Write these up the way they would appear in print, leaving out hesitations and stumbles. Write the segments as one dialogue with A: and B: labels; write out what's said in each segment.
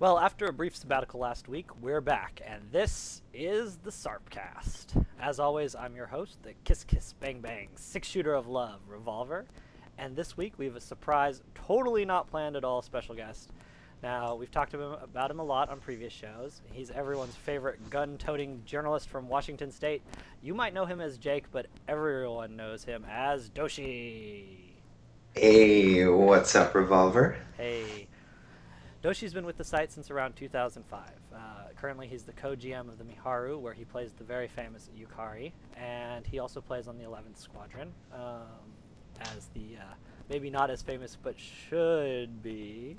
A: Well, after a brief sabbatical last week, we're back, and this is the Sarpcast. As always, I'm your host, the Kiss Kiss Bang Bang six-shooter of love, Revolver, and this week we have a surprise, totally not planned at all, special guest. Now, we've talked about him a lot on previous shows. He's everyone's favorite gun-toting journalist from Washington State. You might know him as Jake, but everyone knows him as Doshi.
B: Hey, what's up, Revolver?
A: Hey. Doshi's been with the site since around 2005. Currently, he's the co-GM of the Miharu, where he plays the very famous Yukari, and he also plays on the 11th Squadron as the maybe not as famous but should be.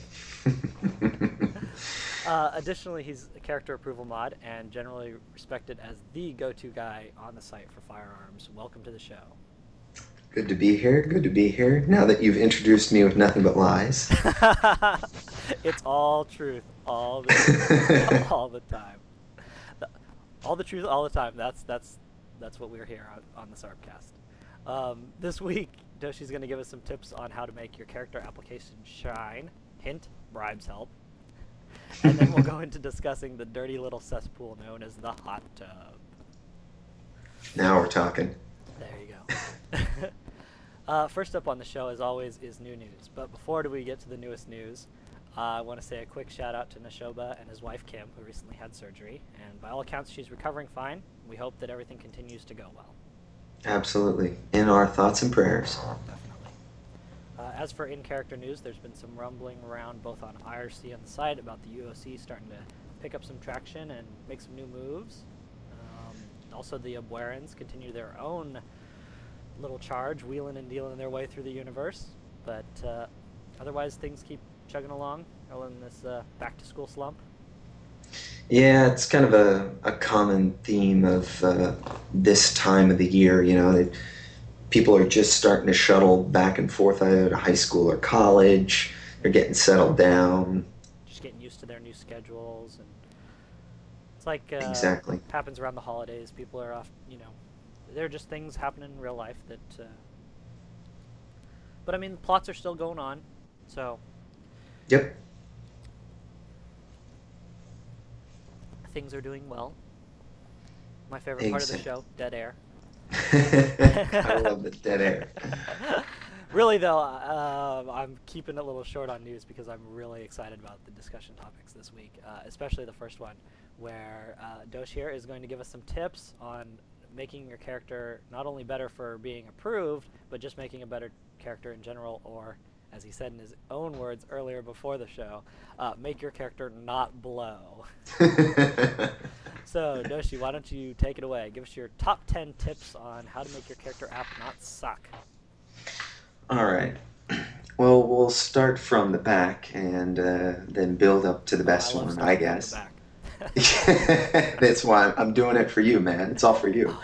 A: Additionally, he's a character approval mod and generally respected as the go-to guy on the site for firearms. Welcome to the show.
B: Good to be here. Good to be here. Now that you've introduced me with nothing but lies.
A: It's all truth, all the truth, all the time. All the truth, all the time. That's what we're here on the Sarpcast. This week, Doshi's going to give us some tips on how to make your character application shine. Hint: bribes help. And then we'll go into discussing the dirty little cesspool known as the hot tub.
B: Now we're talking.
A: There you go. First up on the show, as always, is new news. But before we get to the newest news, I want to say a quick shout out to Nashoba and his wife Kim, who recently had surgery. And by all accounts, she's recovering fine. We hope that everything continues to go well.
B: Absolutely. In our thoughts and prayers.
A: Definitely. As for in-character news, there's been some rumbling around both on IRC and the site about the UOC starting to pick up some traction and make some new moves. Also, the Abuerans continue their own little charge, wheeling and dealing their way through the universe. But otherwise, things keep chugging along in this back-to-school slump.
B: Yeah, it's kind of a common theme of this time of the year. You know, that people are just starting to shuttle back and forth either to high school or college. They're getting settled down.
A: Just getting used to their new schedules. And it's like
B: Exactly.
A: happens around the holidays. People are off, there are just things happening in real life that... But, I mean, plots are still going on, so...
B: Yep.
A: Things are doing well. My favorite part of the show, dead air.
B: I love the dead air.
A: Really, though, I'm keeping it a little short on news because I'm really excited about the discussion topics this week, especially the first one, where Dosh here is going to give us some tips on making your character not only better for being approved, but just making a better character in general, or, as he said in his own words earlier before the show, make your character not blow. So, Doshi, why don't you take it away? Give us your top 10 tips on how to make your character app not suck.
B: All right. Well, we'll start from the back and then build up to the best one, I guess.
A: Back.
B: That's why I'm doing it for you, man. It's all for you.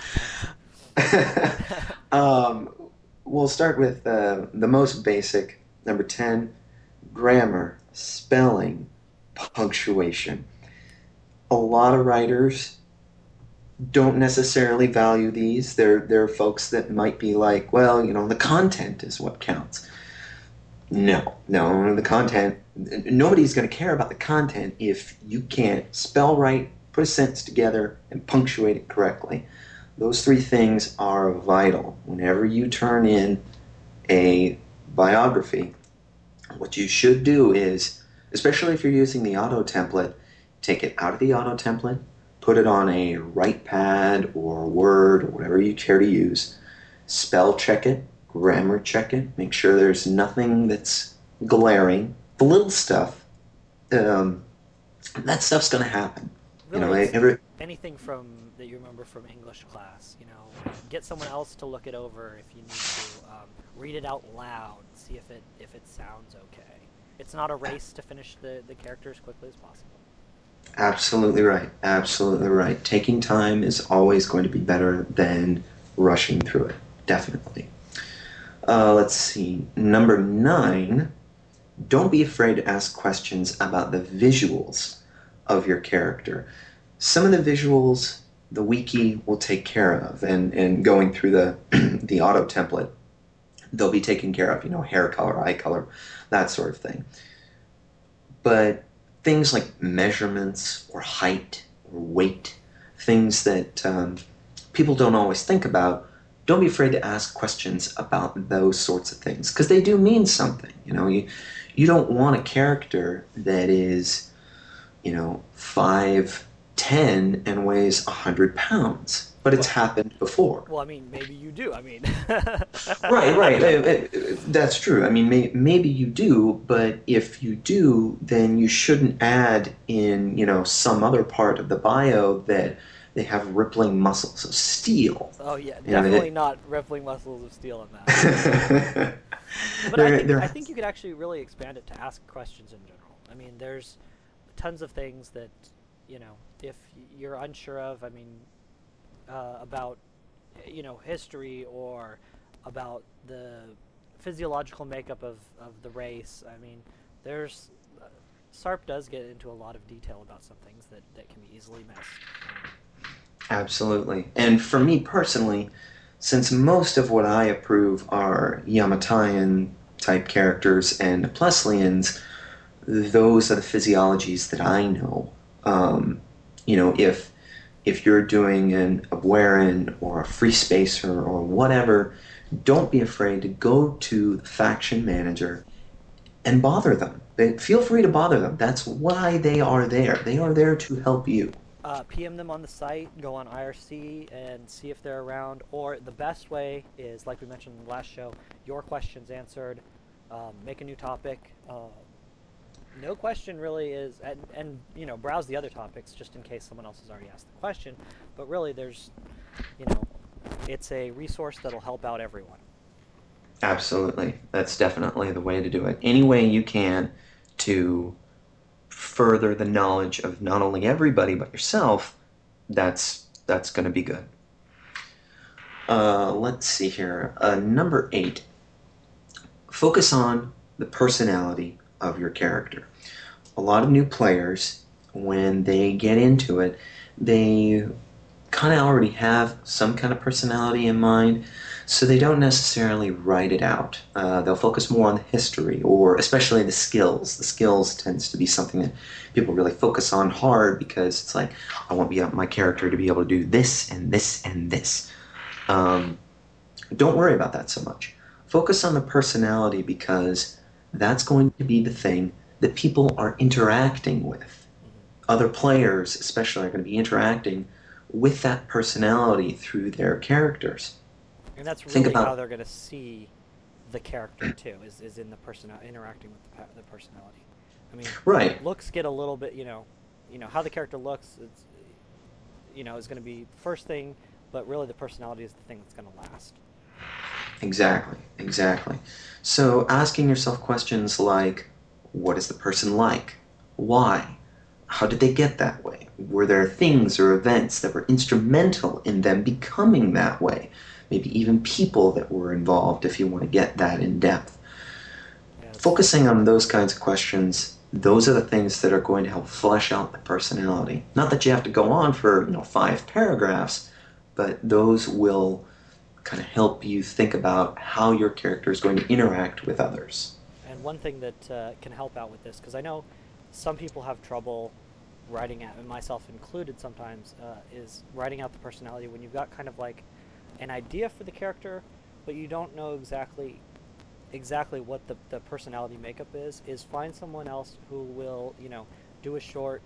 B: We'll start with the most basic, number 10, grammar, spelling, punctuation. A lot of writers don't necessarily value these. There are folks that might be like, well, the content is what counts. No, the content, nobody's going to care about the content if you can't spell right, put a sentence together, and punctuate it correctly. Those three things are vital. Whenever you turn in a biography, what you should do is, especially if you're using the auto template, take it out of the auto template, put it on a WritePad or Word or whatever you care to use, spell check it, grammar check it, make sure there's nothing that's glaring. The little stuff, that stuff's going to happen.
A: Really, anything from that you remember from English class, get someone else to look it over if you need to. Read it out loud, see if it sounds okay. It's not a race to finish the character as quickly as possible.
B: Absolutely right. Absolutely right. Taking time is always going to be better than rushing through it. Definitely. Let's see. Number 9, don't be afraid to ask questions about the visuals of your character. Some of the visuals the wiki will take care of, and going through the auto template, they'll be taken care of, hair color, eye color, that sort of thing. But things like measurements or height or weight, things that people don't always think about. Don't be afraid to ask questions about those sorts of things because they do mean something. You don't want a character that is 5'10" and weighs 100 pounds, but it's
A: Well,
B: happened before.
A: well, I mean, maybe you do. I mean,
B: Right, right. That's true. I mean, maybe you do, but if you do, then you shouldn't add in, some other part of the bio that they have rippling muscles of steel.
A: oh yeah,
B: You know,
A: definitely not rippling muscles of steel in that.
B: they,
A: But I
B: they're,
A: think
B: they're,
A: I think you could actually really expand it to ask questions in general. I mean, there's tons of things that if you're unsure of. I mean, about history or about the physiological makeup of the race. I mean, there's SARP does get into a lot of detail about some things that can be easily missed.
B: Absolutely. And for me personally, since most of what I approve are Yamatayan type characters and Pleslians, those are the physiologies that I know. If you're doing an Abweran or a Free Spacer or whatever, don't be afraid to go to the faction manager and bother them. Feel free to bother them. That's why they are there. They
A: Yeah.
B: are there to help you.
A: PM them on the site, go on IRC and see if they're around. Or the best way is, like we mentioned in the last show, your questions answered. Make a new topic. No question really is, and browse the other topics just in case someone else has already asked the question. But really, you know, it's a resource that'll help out everyone.
B: Absolutely. That's definitely the way to do it. Any way you can to further the knowledge of not only everybody but yourself, that's going to be good. Let's see here. Number 8. Focus on the personality of your character. A lot of new players, when they get into it, they kind of already have some kind of personality in mind, so they don't necessarily write it out. They'll focus more on the history, or especially the skills. The skills tends to be something that people really focus on hard because it's like, I want my character to be able to do this and this and this. Um, don't worry about that so much. Focus on the personality because that's going to be the thing that people are interacting with.
A: Hmm.
B: Other players, especially, are going to be interacting with that personality through their characters.
A: And that's
B: Think
A: really how
B: about
A: they're going to see the character too, is in the person interacting with the personality. I mean,
B: right,
A: looks get a little bit, how the character looks. It's is going to be the first thing, but really the personality is the thing that's going to last.
B: exactly, exactly. So asking yourself questions like, what is the person like? Why? How did they get that way? Were there things or events that were instrumental in them becoming that way? Maybe even people that were involved if you want to get that in depth.
A: Yeah, it's
B: Focusing on those kinds of questions, those are the things that are going to help flesh out the personality. Not that you have to go on for 5 paragraphs, but those will kind of help you think about how your character is going to interact with others.
A: And one thing that can help out with this, because I know some people have trouble writing out, and myself included sometimes, is writing out the personality when you've got kind of like an idea for the character, but you don't know exactly what the personality makeup is find someone else who will, do a short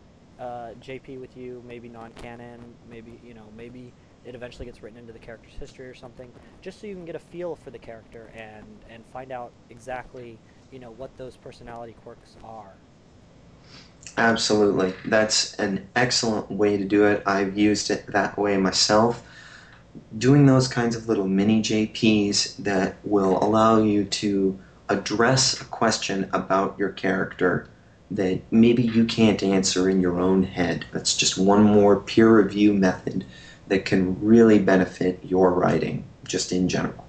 A: JP with you, maybe non-canon, maybe it eventually gets written into the character's history or something, just so you can get a feel for the character and find out exactly, what those personality quirks are.
B: Absolutely. That's an excellent way to do it. I've used it that way myself. Doing those kinds of little mini JPs that will allow you to address a question about your character that maybe you can't answer in your own head. That's just one more peer review method that can really benefit your writing, just in general.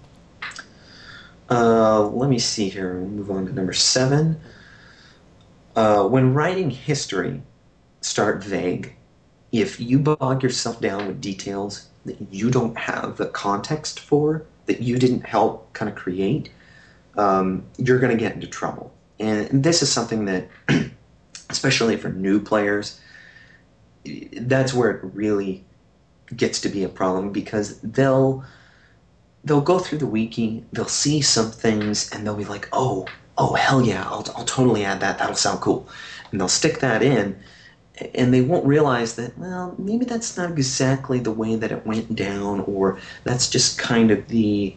B: Let me see here. We'll move on to number 7. When writing history, start vague. If you bog yourself down with details that you don't have the context for, that you didn't help kind of create, you're going to get into trouble. And this is something that especially for new players, that's where it really gets to be a problem because they'll go through the wiki, they'll see some things, and they'll be like, oh, hell yeah, I'll totally add that. That'll sound cool, and they'll stick that in, and they won't realize that, well, maybe that's not exactly the way that it went down, or that's just kind of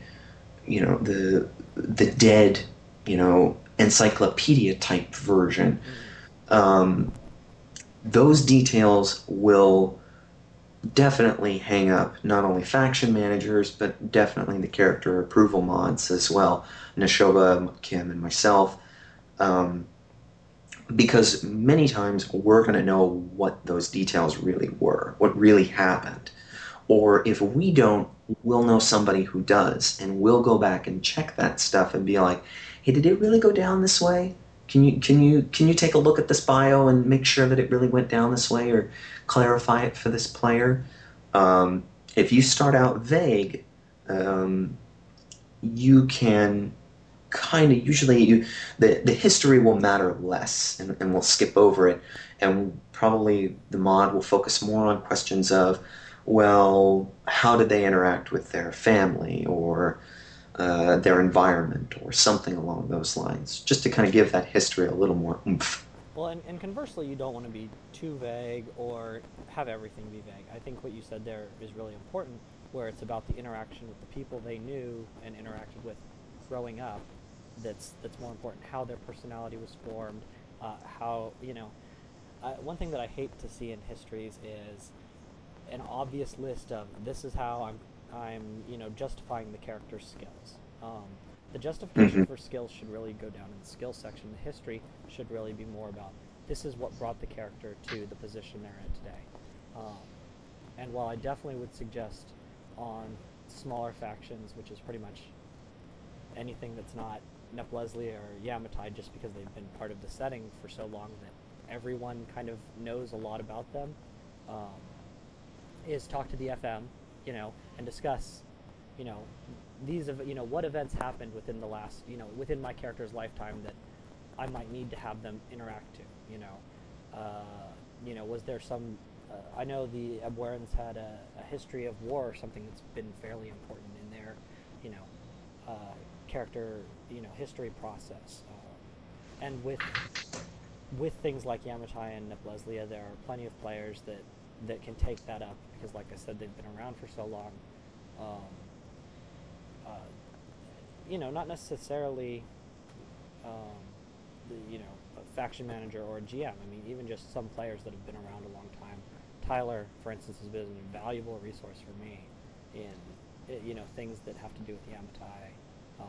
B: the dead, encyclopedia type version. Um, those details will definitely hang up not only faction managers, but definitely the character approval mods as well. Nashoba, Kim, and myself. Um, because many times we're going to know what those details really were, what really happened. Or if we don't, we'll know somebody who does, and we'll go back and check that stuff and be like, "Hey, did it really go down this way? Can you take a look at this bio and make sure that it really went down this way, or clarify it for this player?" If you start out vague, um, you can kind of usually the history will matter less, and we'll skip over it, and probably the mod will focus more on questions of, well, how did they interact with their family, or their environment, or something along those lines, just to kind of give that history a little more oomph.
A: Well, and conversely, you don't want to be too vague or have everything be vague. I think what you said there is really important, where it's about the interaction with the people they knew and interacted with growing up. That's more important. How their personality was formed, how one thing that I hate to see in histories is an obvious list of this is how I'm justifying the character's skills. The justification
B: Hmm.
A: for skills should really go down in the skills section. The history should really be more about this is what brought the character to the position they're in today. Um, and while I definitely would suggest on smaller factions, which is pretty much anything that's not Nepleslia or Yamatai, just because they've been part of the setting for so long that everyone kind of knows a lot about them, um, is talk to the FM, and discuss, you know, what events happened within the last, within my character's lifetime that I might need to have them interact to, was there some, I know the Abwerans had a history of war or something that's been fairly important in their, you know, character, history process. And with things like Yamatai and Nepleslia, there are plenty of players that can take that up because, like I said, they've been around for so long. Um, uh, not necessarily, um, a faction manager or a GM. I mean, even just some players that have been around a long time. Tyler, for instance, has been an invaluable resource for me in, things that have to do with Yamatai. Um,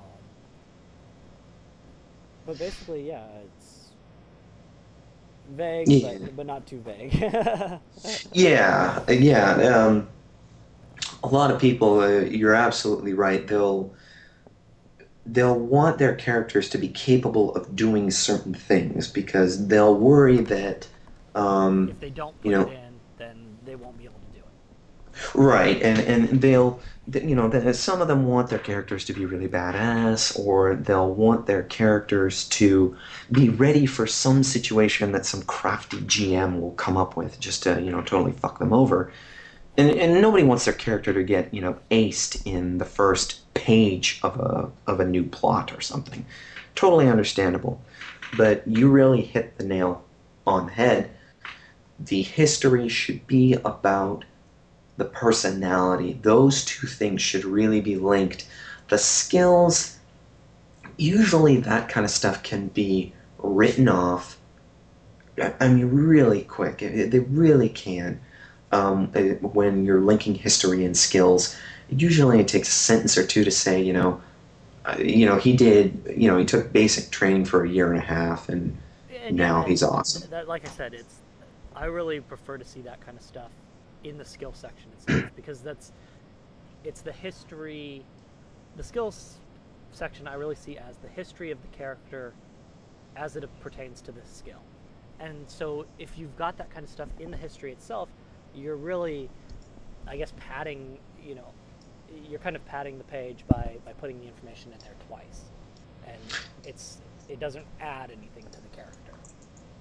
A: but basically, yeah, it's vague,
B: Yeah,
A: but not too vague.
B: yeah. A lot of people, you're absolutely right. They'll want their characters to be capable of doing certain things because they'll worry that, um,
A: If they don't
B: you
A: put it
B: know,
A: in, then they won't be able to do it.
B: right, and some of them want their characters to be really badass, or they'll want their characters to be ready for some situation that some crafty GM will come up with just to totally fuck them over. And nobody wants their character to get aced in the first page of a new plot or something. Totally understandable, but you really hit the nail on the head. The history should be about the personality. Those two things should really be linked. The skills, usually that kind of stuff can be written off. I mean, really quick. They really can. When you're linking history and skills, usually it takes a sentence or two to say, he did, he took basic training for a year and a half, and
A: And yeah,
B: now he's awesome.
A: that, like I said, I really prefer to see that kind of stuff in the skill section itself because it's the history, the skills section I really see as the history of the character as it pertains to this skill. And so if you've got that kind of stuff in the history itself, you're really, I guess, you're kind of padding the page by putting the information in there twice. And it doesn't add anything to the character.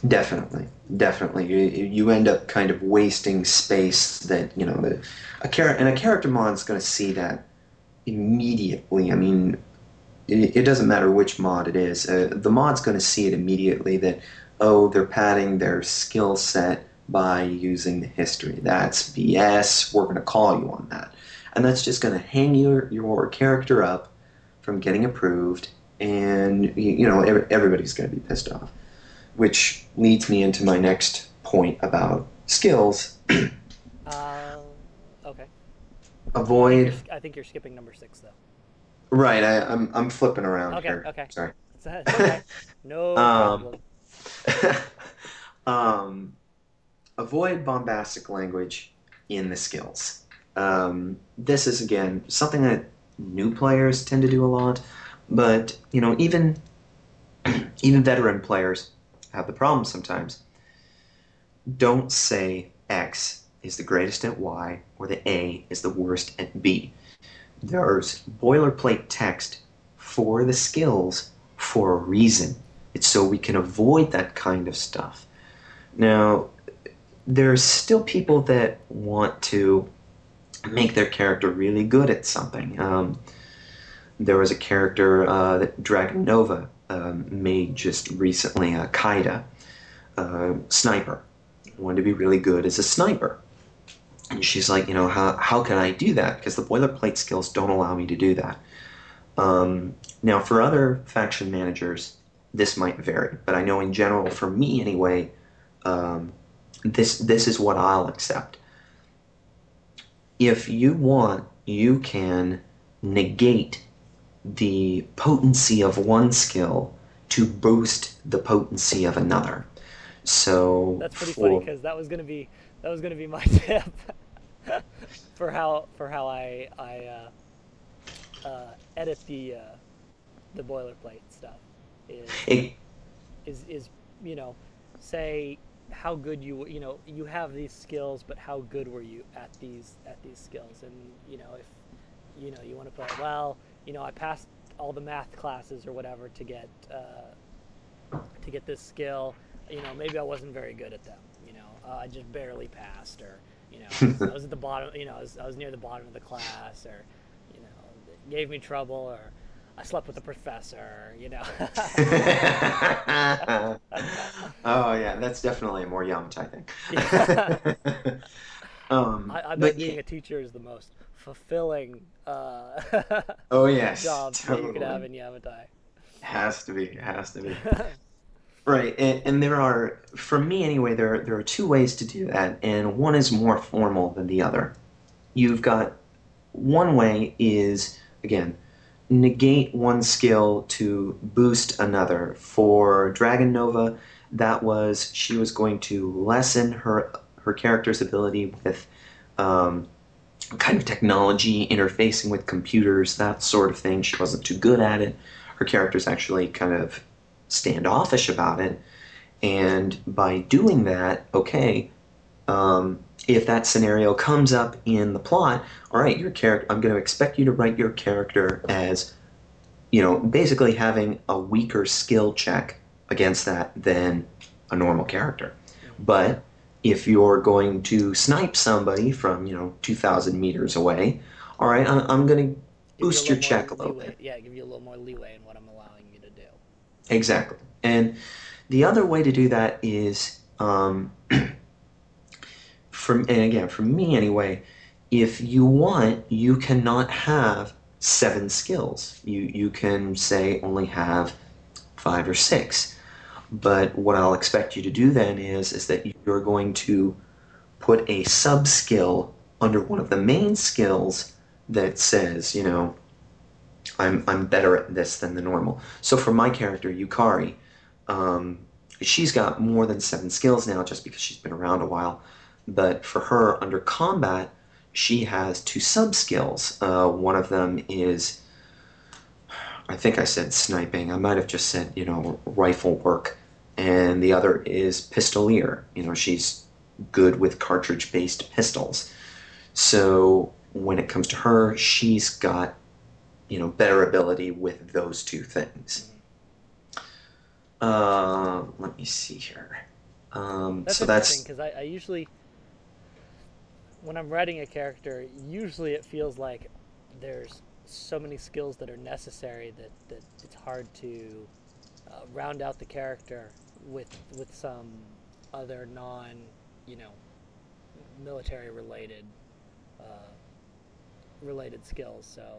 B: Definitely, definitely. You end up kind of wasting space that a character mod's going to see that immediately. I mean, it doesn't matter which mod it is. The mod's going to see it immediately that, oh, they're padding their skill set by using the history. That's BS. We're going to call you on that. And that's just going to hang your character up from getting approved, and everybody's going to be pissed off. Which leads me into my next point about skills.
A: Uh, okay.
B: Avoid.
A: I think you're skipping number 6 though.
B: Right, I'm flipping around
A: Okay,
B: here.
A: okay.
B: Sorry.
A: It's okay. No
B: um,
A: problem.
B: um, avoid bombastic language in the skills. This is again something that new players tend to do a lot, but even veteran players have the problem sometimes. Don't say X is the greatest at Y or the A is the worst at B. There's boilerplate text for the skills for a reason. It's so we can avoid that kind of stuff. Now, there's still people that want to make their character really good at something. There was a character that Dragon Nova made just recently, Kaida, sniper. Wanted to be really good as a sniper. And she's like, how can I do that? Because the boilerplate skills don't allow me to do that. Now, for other faction managers, this might vary, but I know in general, for me anyway, this is what I'll accept. If you want, you can negate the potency of one skill to boost the potency of another. So
A: That's pretty funny because that was gonna be my tip for how edit the boilerplate stuff is
B: it,
A: is say how good you have these skills, but how good were you at these skills? And if you want to put, well, I passed all the math classes or whatever to get this skill. Maybe I wasn't very good at them. I just barely passed, or I was at the bottom. I was near the bottom of the class, or it gave me trouble, or I slept with the professor.
B: oh yeah, that's definitely a more Yamcha
A: Yeah.
B: thing.
A: I bet
B: but
A: being
B: yeah,
A: a teacher is the most fulfilling
B: oh yes,
A: job that you could have
B: totally.
A: in Yamatai.
B: Has to be. Right, and there are, for me anyway, there are two ways to do that, and one is more formal than the other. You've got one way is, again, negate one skill to boost another. For Dragon Nova, that was she was going to lessen her character's ability with um, kind of technology, interfacing with computers, that sort of thing. She wasn't too good at it. Her character's actually kind of standoffish about it. And by doing that, okay, if that scenario comes up in the plot, all right, your character, I'm going to expect you to write your character as, basically having a weaker skill check against that than a normal character.
A: Mhm.
B: But if you're going to snipe somebody from, 2,000 meters away, all right, I'm going to
A: Give you a
B: boost your
A: little more
B: check a little
A: leeway.
B: bit.
A: Yeah, give you a little more leeway in what I'm allowing you to do.
B: Exactly. And the other way to do that is, and again, for me anyway, if you want, you cannot have 7 skills. You can say only have 5 or 6. But what I'll expect you to do then is that you're going to put a sub skill under one of the main skills that says, I'm better at this than the normal. So for my character, Yukari, um, she's got more than 7 skills now just because she's been around a while. But for her, under combat, she has 2 sub skills. One of them is, I think I said sniping. I might have just said, rifle work. And the other is pistolier. She's good with cartridge based pistols. So when it comes to her, she's got, better ability with those 2 things.
A: Mm-hmm.
B: Let me see here.
A: That's
B: So
A: interesting
B: that's
A: because I usually, when I'm writing a character, usually it feels like there's so many skills that are necessary that it's hard to round out the character with some other non, you know, military uh, related skills. So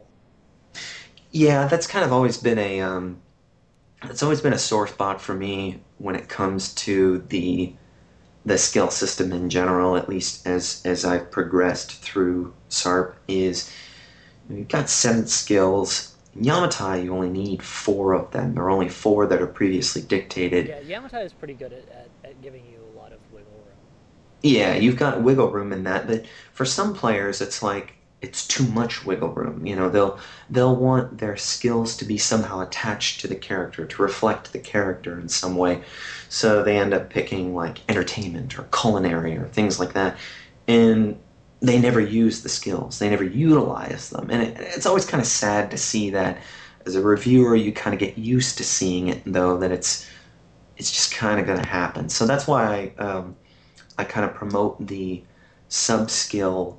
B: yeah, that's kind of always been a it's always been a sore spot for me when it comes to the skill system in general, at least as I've progressed through SARP, is you've got 7 skills. In Yamatai, you only need 4 of them. There are only 4 that are previously dictated.
A: yeah, Yamatai is pretty good at giving you a lot of wiggle room.
B: Yeah, you've got wiggle room in that, but for some players, it's like it's too much wiggle room. They'll want their skills to be somehow attached to the character, to reflect the character in some way. So they end up picking like entertainment or culinary or things like that, and they never use the skills. They never utilize them, and it's always kind of sad to see that. As a reviewer, you kind of get used to seeing it, though, that it's just kind of going to happen. So that's why I kind of promote the sub skill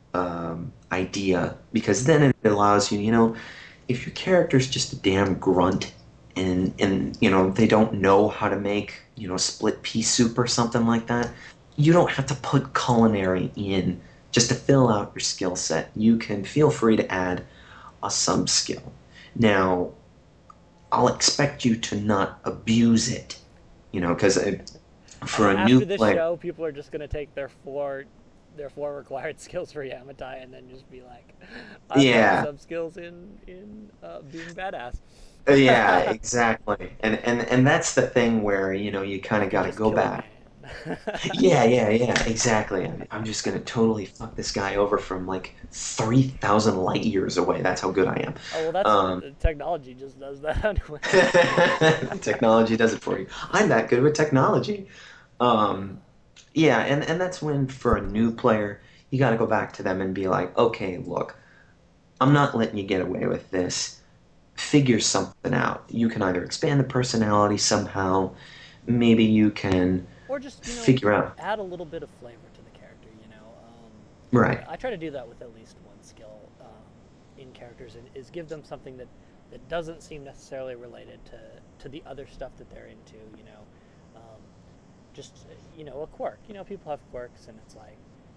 B: idea, because then it allows you, if your character's just a damn grunt and they don't know how to make split pea soup or something like that, you don't have to put culinary in just to fill out your skill set. You can feel free to add a sub skill. Now, I'll expect you to not abuse it, because for a new
A: After this
B: player.
A: show, people are just gonna take their four required skills for Yamatai and then just be like, I've got
B: Yeah.
A: some skills in being badass.
B: Yeah, exactly. And that's the thing where, you kind
A: I
B: of
A: can
B: got to
A: just
B: go
A: kill a
B: back.
A: man.
B: Yeah, yeah, yeah, exactly. I'm just gonna totally fuck this guy over from like 3,000 light years away. That's how good I am.
A: Oh well, that's
B: Um,
A: technology just does that anyway.
B: technology does it for you. I'm that good with technology. Um, yeah, and that's when for a new player, you got to go back to them and be like, okay, look, I'm not letting you get away with this. Figure something out. You can either expand the personality somehow, maybe you can
A: Or just
B: figure out.
A: add a little bit of flavor to the character.
B: Right.
A: I try to do that with at least one skill in characters, and is give them something that doesn't seem necessarily related to the other stuff that they're into. Um, just a quirk. People have quirks, and it's like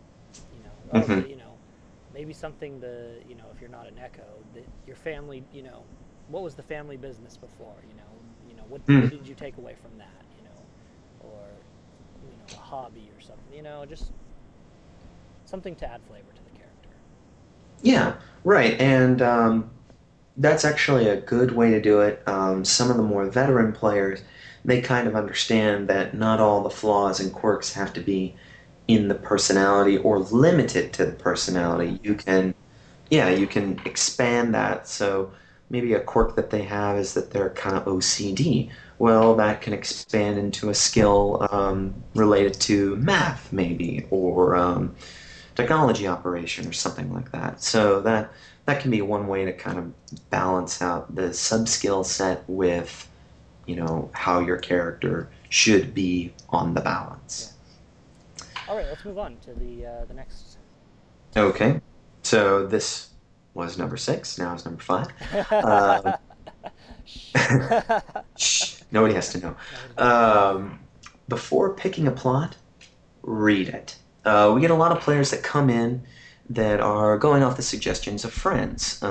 A: oh
B: Hmm.
A: maybe something if you're not an echo, that your family what was the family business before, what did you take away from that, or a hobby or something, just something to add flavor to the character.
B: Yeah, right. And that's actually a good way to do it. Some of the more veteran players, they kind of understand that not all the flaws and quirks have to be in the personality or limited to the personality.
A: Exactly.
B: You can expand that. So maybe a quirk that they have is that they're kind of OCD. Well, that can expand into a skill related to math, maybe, or technology operation, or something like that. So that can be one way to kind of balance out the sub skill set with, how your character should be on the
A: Yeah.
B: balance.
A: All right, let's move on to the next topic.
B: Okay, so this was number 6. Now it's number 5. Um,
A: Shh.
B: shh, nobody has to know.
A: Nobody knows.
B: Um, Before picking a plot, read it. We get a lot of players that come in that are going off the suggestions of friends.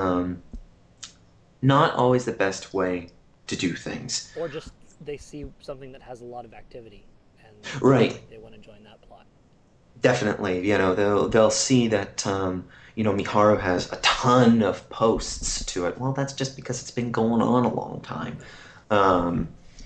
B: Not always the best way to do things.
A: Or just they see something that has a lot of activity and
B: Right,
A: they want to join that plot.
B: definitely. They'll see that Miharu has a ton of posts to it. Well, that's just because it's been going on a long time. Um,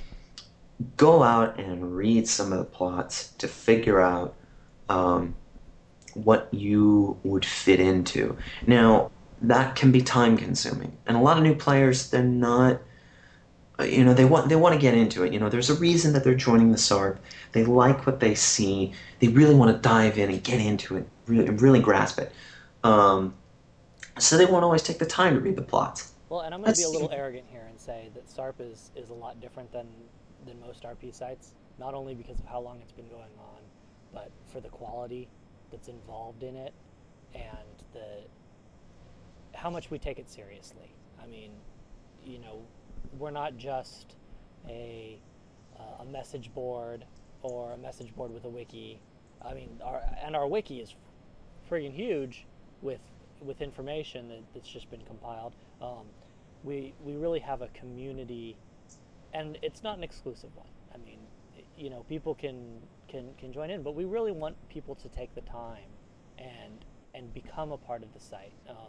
B: Go out and read some of the plots to figure out um, what you would fit into. Now, that can be time consuming, and a lot of new players, they're not. They want to get into it. There's a reason that they're joining the SARP. They like what they see. They really want to dive in and get into it, really grasp it. Um, so they won't always take the time to read the plots.
A: Well, and I'm going to be a
B: That's
A: little arrogant here and say that SARP is a lot different than most RP sites. not only because of how long it's been going on, but for the quality that's involved in it and the how much we take it seriously. I mean, you know, we're not just a a message board or a message board with a wiki. I mean, our wiki is friggin' huge with information that's just been compiled. We really have a community, and it's not an exclusive one. I mean, you know, people can join in, but we really want people to take the time and become a part of the site.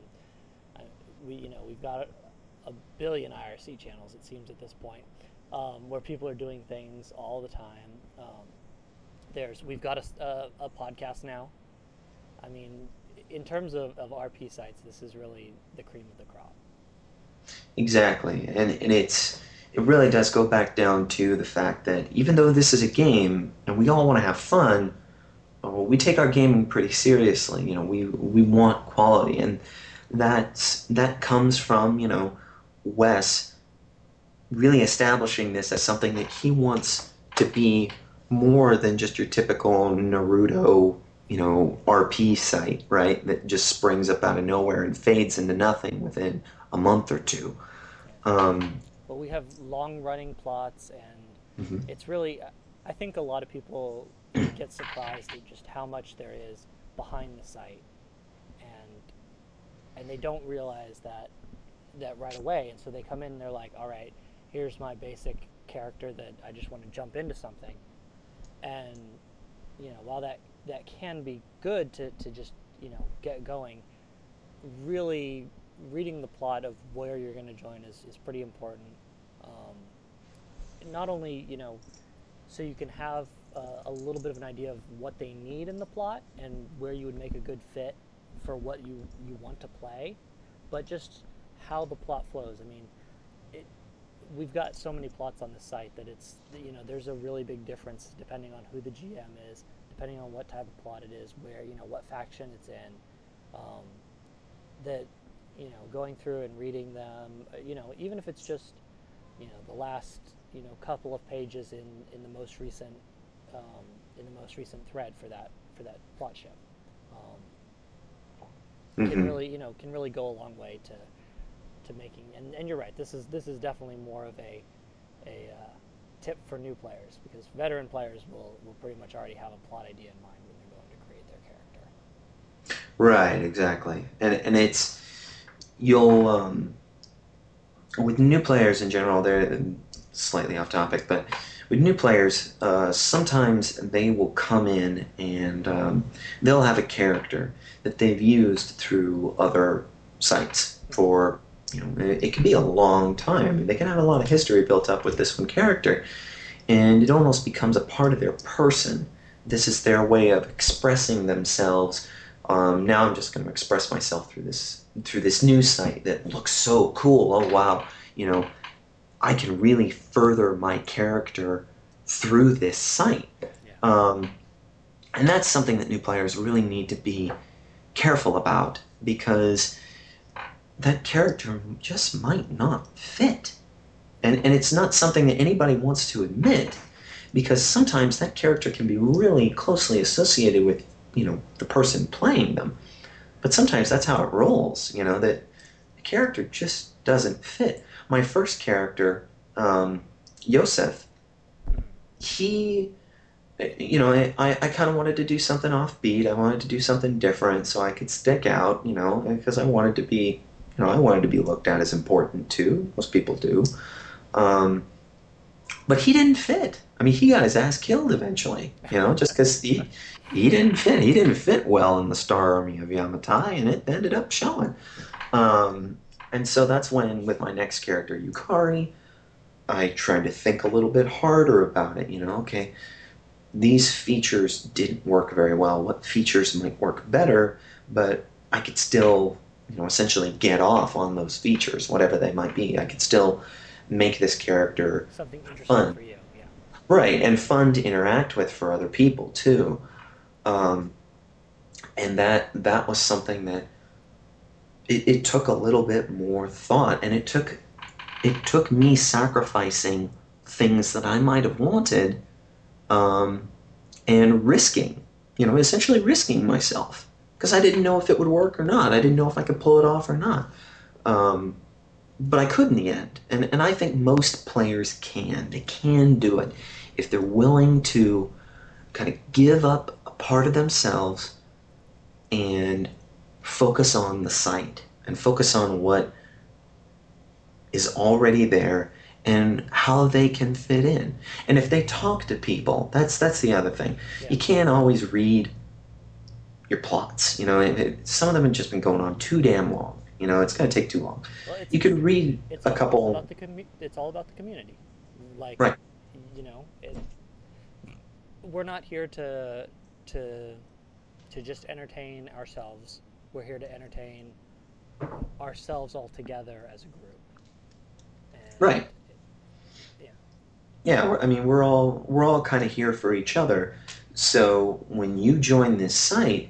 A: We've got a billion IRC channels, it seems, at this point, where people are doing things all the time. We've got a podcast now. I mean, in terms of RP sites, this is really the cream of the crop.
B: Exactly, and it really does go back down to the fact that even though this is a game and we all want to have fun, we take our gaming pretty seriously. You know, we want quality, and that comes from, you know, Wes really establishing this as something that he wants to be more than just your typical Naruto, you know, RP site, right? That just springs up out of nowhere and fades into nothing within a month or two.
A: But we have long running plots, and
B: Mhm.
A: it's really, I think a lot of people get surprised at just how much there is behind the site, and they don't realize that right away, and so they come in and they're like, all right, here's my basic character that I just want to jump into something. And you know, while that can be good to just, you know, get going, really reading the plot of where you're going to join is pretty important. Not only, you know, so you can have a little bit of an idea of what they need in the plot and where you would make a good fit for what you want to play, but just how the plot flows. I mean, we've got so many plots on the site that it's, you know, there's a really big difference depending on who the GM is, depending on what type of plot it is, where, you know, what faction it's in. That, you know, going through and reading them, you know, even if it's just, you know, the last, you know, couple of pages in the most recent thread for that plot ship, can
B: Mhm.
A: really, you know, can really go a long way to making. And you're right. This is definitely more of a tip for new players, because veteran players will pretty much already have a plot idea in mind when they're going to create their character.
B: Right, exactly. And it's you'll with new players in general, they're slightly off topic, but with new players, sometimes they will come in and they'll have a character that they've used through other sites for, you know, it can be a long time. They can have a lot of history built up with this one character, and it almost becomes a part of their person. This is their way of expressing themselves. Now I'm just going to express myself through this news site that looks so cool. Oh wow, you know, I can really further my character through this site.
A: Yeah.
B: And that's something that new players really need to be careful about, because that character just might not fit. And it's not something that anybody wants to admit, because sometimes that character can be really closely associated with, you know, the person playing them. But sometimes that's how it rolls, you know, that the character just doesn't fit. My first character, Yosef, he, you know, I kind of wanted to do something offbeat. I wanted to do something different so I could stick out, you know, because I wanted to be, you know, I wanted to be looked at as important too. Most people do. Um, but he didn't fit. I mean, he got his ass killed eventually, you know, just because he didn't fit. He didn't fit well in the Star Army of Yamatai, and it ended up showing. And so that's when, with my next character, Yukari, I tried to think a little bit harder about it. You know, okay, these features didn't work very well. What features might work better, but I could still, you know, essentially get off on those features, whatever they might be. I could still make this character
A: Something interesting
B: fun.
A: for you. Yeah.
B: Right, and fun to interact with for other people too. Um, and that was something that it took a little bit more thought, and it took me sacrificing things that I might have wanted um, and risking, essentially risking myself because I didn't know if it would work or not. I didn't know if I could pull it off or not. Um, but I could in the end. And I think most players can. They can do it if they're willing to kind of give up a part of themselves and focus on the site and focus on what is already there and how they can fit in. And if they talk to people, that's the other thing.
A: Yeah.
B: You can't always read your plots. Some of them have just been going on too damn long. It's going to take too long.
A: Well,
B: You could read a couple.
A: It's all about the community. Like,
B: Right.
A: We're not here to just entertain ourselves. We're here to entertain ourselves all together as a group. And
B: Right.
A: Yeah.
B: Yeah, I mean, we're all kind of here for each other. So when you join this site,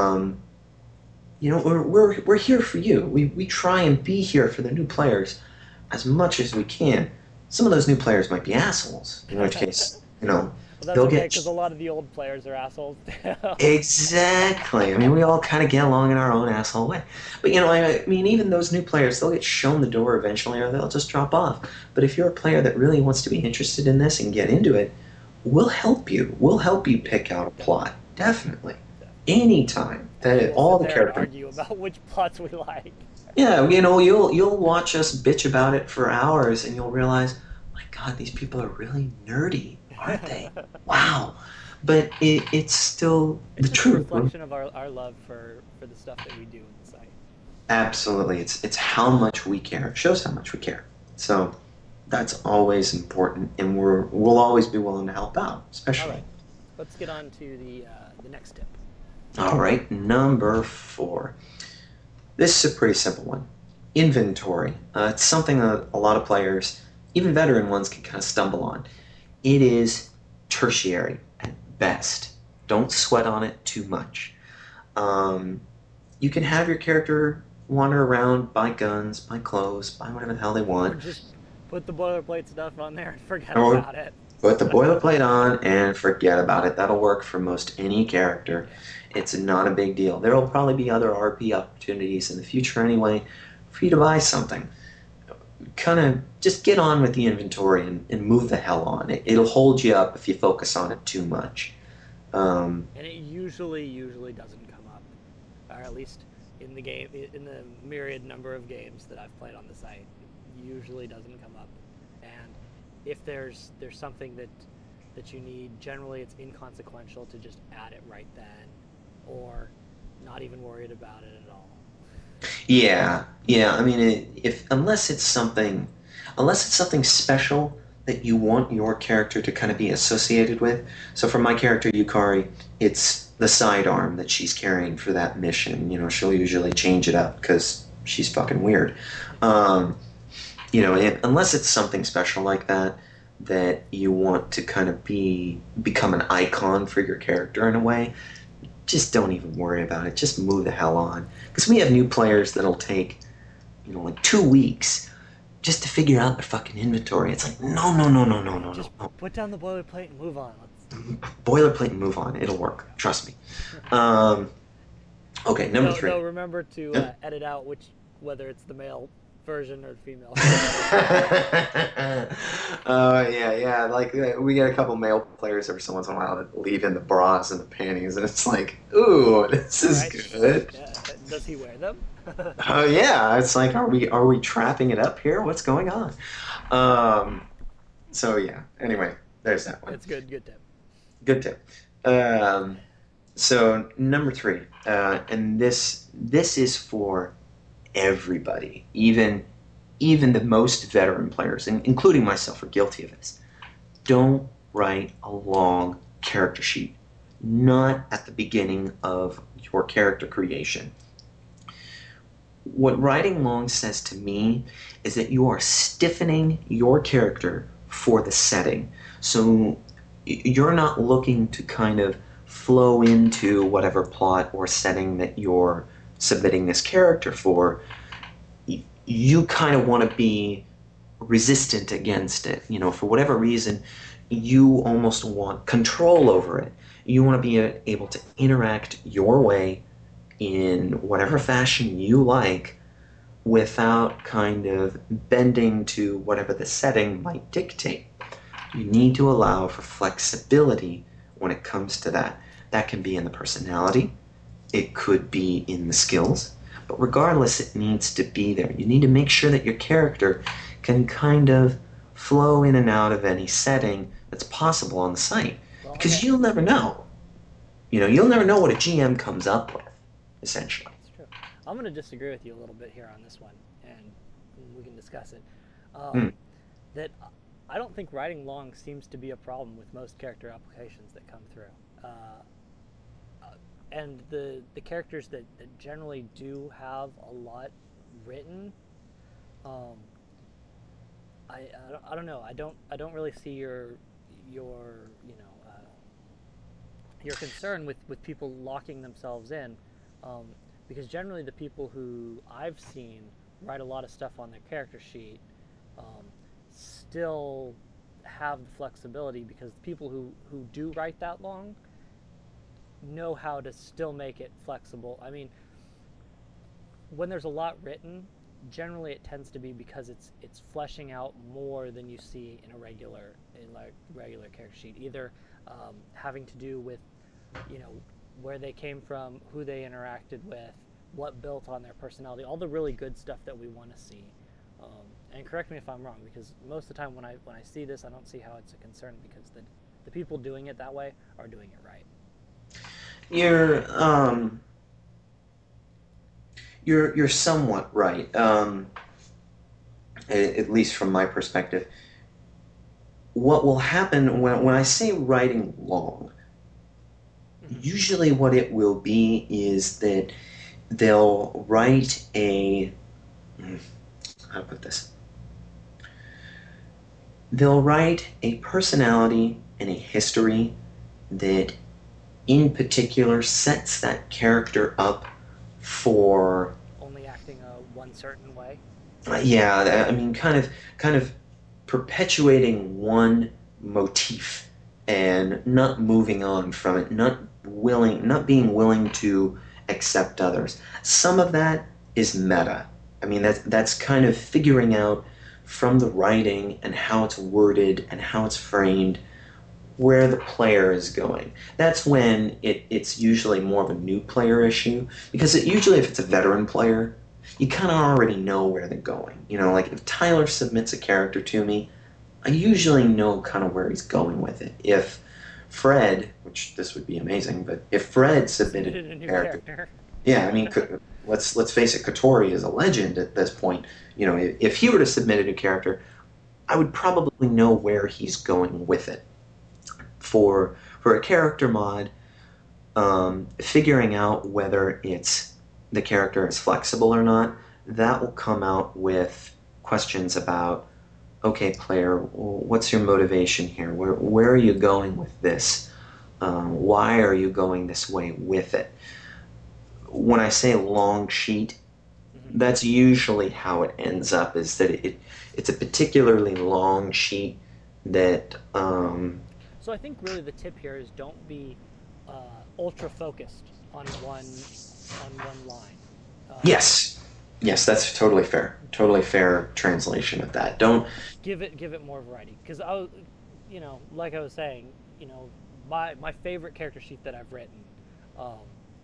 B: we're here for you. We try and be here for the new players as much as we can. Some of those new players might be assholes, in which case,
A: Well, that's
B: they'll
A: okay
B: get
A: because a lot of the old players are assholes.
B: exactly. I mean, we all kind of get along in our own asshole way. But I mean, even those new players, they'll get shown the door eventually, or they'll just drop off. But if you're a player that really wants to be interested in this and get into it, we'll help you. We'll help you pick out a plot. Definitely, anytime. That all the characters
A: argue about which plots we like.
B: Yeah, you'll watch us bitch about it for hours, and you'll realize, my God, these people are really nerdy, aren't they? Wow. But it's still
A: It's
B: the
A: just a
B: truth.
A: reflection of our love for the stuff that we do in the site.
B: Absolutely, it's how much we care. It shows how much we care. So that's always important, and we'll always be willing to help out, especially.
A: All right, let's get on to the next tip.
B: All right, number 4. This is a pretty simple one. Inventory. It's something that a lot of players, even veteran ones, can kind of stumble on. It is tertiary at best. Don't sweat on it too much. You can have your character wander around, buy guns, buy clothes, buy whatever the hell they
A: Or
B: want.
A: just put the boilerplate stuff on there and forget
B: Or
A: about it.
B: Put the boilerplate on and forget about it. That'll work for most any character. It's not a big deal. There will probably be other RP opportunities in the future anyway for you to buy something. Kind of just get on with the inventory and move the hell on. It'll hold you up if you focus on it too much.
A: And it usually doesn't come up, or at least in the myriad number of games that I've played on the site, it usually doesn't come up. And if there's something that you need, generally it's inconsequential to just add it right then, or not even worried about it at all.
B: Yeah. I mean, unless it's something special that you want your character to kind of be associated with. So for my character Yukari, it's the sidearm that she's carrying for that mission. She'll usually change it up because she's fucking weird. Unless it's something special like that you want to kind of become an icon for your character in a way, just don't even worry about it. Just move the hell on. Because we have new players that'll take, like 2 weeks just to figure out their fucking inventory. It's like, no.
A: Just put down the boilerplate and move on.
B: Boilerplate and move on. It'll work. Trust me. Okay, number 3.
A: No, remember to edit out whether it's the male version or female.
B: Yeah. Like we get a couple male players every so once in a while that leave in the bras and the panties, and it's like, ooh, this is good.
A: Does he wear them?
B: Yeah. It's like, are we trapping it up here? What's going on? So yeah. Anyway, there's that one.
A: It's good. Good tip.
B: Good tip. So number 3, and this is for everybody, even the most veteran players, including myself, are guilty of this. Don't write a long character sheet, not at the beginning of your character creation. What writing long says to me is that you are stiffening your character for the setting. So you're not looking to kind of flow into whatever plot or setting that you're submitting this character for. You kind of want to be resistant against it. For whatever reason, you almost want control over it. You want to be able to interact your way in whatever fashion you like without kind of bending to whatever the setting might dictate. You need to allow for flexibility when it comes to that. That can be in the personality, it could be in the skills, but regardless, it needs to be there. You need to make sure that your character can kind of flow in and out of any setting that's possible on the site.
A: Well,
B: Because
A: okay,
B: you'll never know. You'll never know what a GM comes up with, essentially.
A: that's true. I'm going to disagree with you a little bit here on this one, and we can discuss it.
B: Hmm.
A: That I don't think writing long seems to be a problem with most character applications that come through. And the characters that generally do have a lot written, um, I don't know. I don't really see your your concern with people locking themselves in, um, because generally the people who I've seen write a lot of stuff on their character sheet, um, still have the flexibility because the people who do write that long know how to still make it flexible. I mean, when there's a lot written, generally it tends to be because it's fleshing out more than you see in a regular character sheet. Either having to do with you know where they came from, who they interacted with, what built on their personality, all the really good stuff that we want to see. And correct me if I'm wrong, because most of the time when I see this, I don't see how it's a concern because the people doing it that way are doing it right.
B: You're you're somewhat right. At least from my perspective. What will happen when I say writing long,
A: Mm-hmm.
B: usually what it will be is that they'll write a, how to put this? They'll write a personality and a history that in particular sets that character up for,
A: Only acting one certain way.
B: yeah, I mean, kind of perpetuating one motif and not moving on from it, not being willing to accept others. Some of that is meta. I mean, that's kind of figuring out from the writing and how it's worded and how it's framed where the player is going. That's when it's usually more of a new player issue because usually if it's a veteran player, you kind of already know where they're going. Like if Tyler submits a character to me, I usually know kind of where he's going with it. If Fred, which this would be amazing, but if Fred submitted
A: Submitted a
B: a
A: new
B: character,
A: character.
B: yeah, I mean, let's face it, Katori is a legend at this point. If he were to submit a new character, I would probably know where he's going with it. For a character mod, figuring out whether it's the character is flexible or not, that will come out with questions about, okay, player, what's your motivation here? Where are you going with this? Why are you going this way with it? When I say long sheet,
A: Mm-hmm.
B: that's usually how it ends up. Is that it's a particularly long sheet that
A: So I think really the tip here is don't be ultra focused on one line. Um,
B: yes, yes, that's totally fair. Totally fair translation of that. Don't.
A: give it more variety because like I was saying, my favorite character sheet that I've written, um,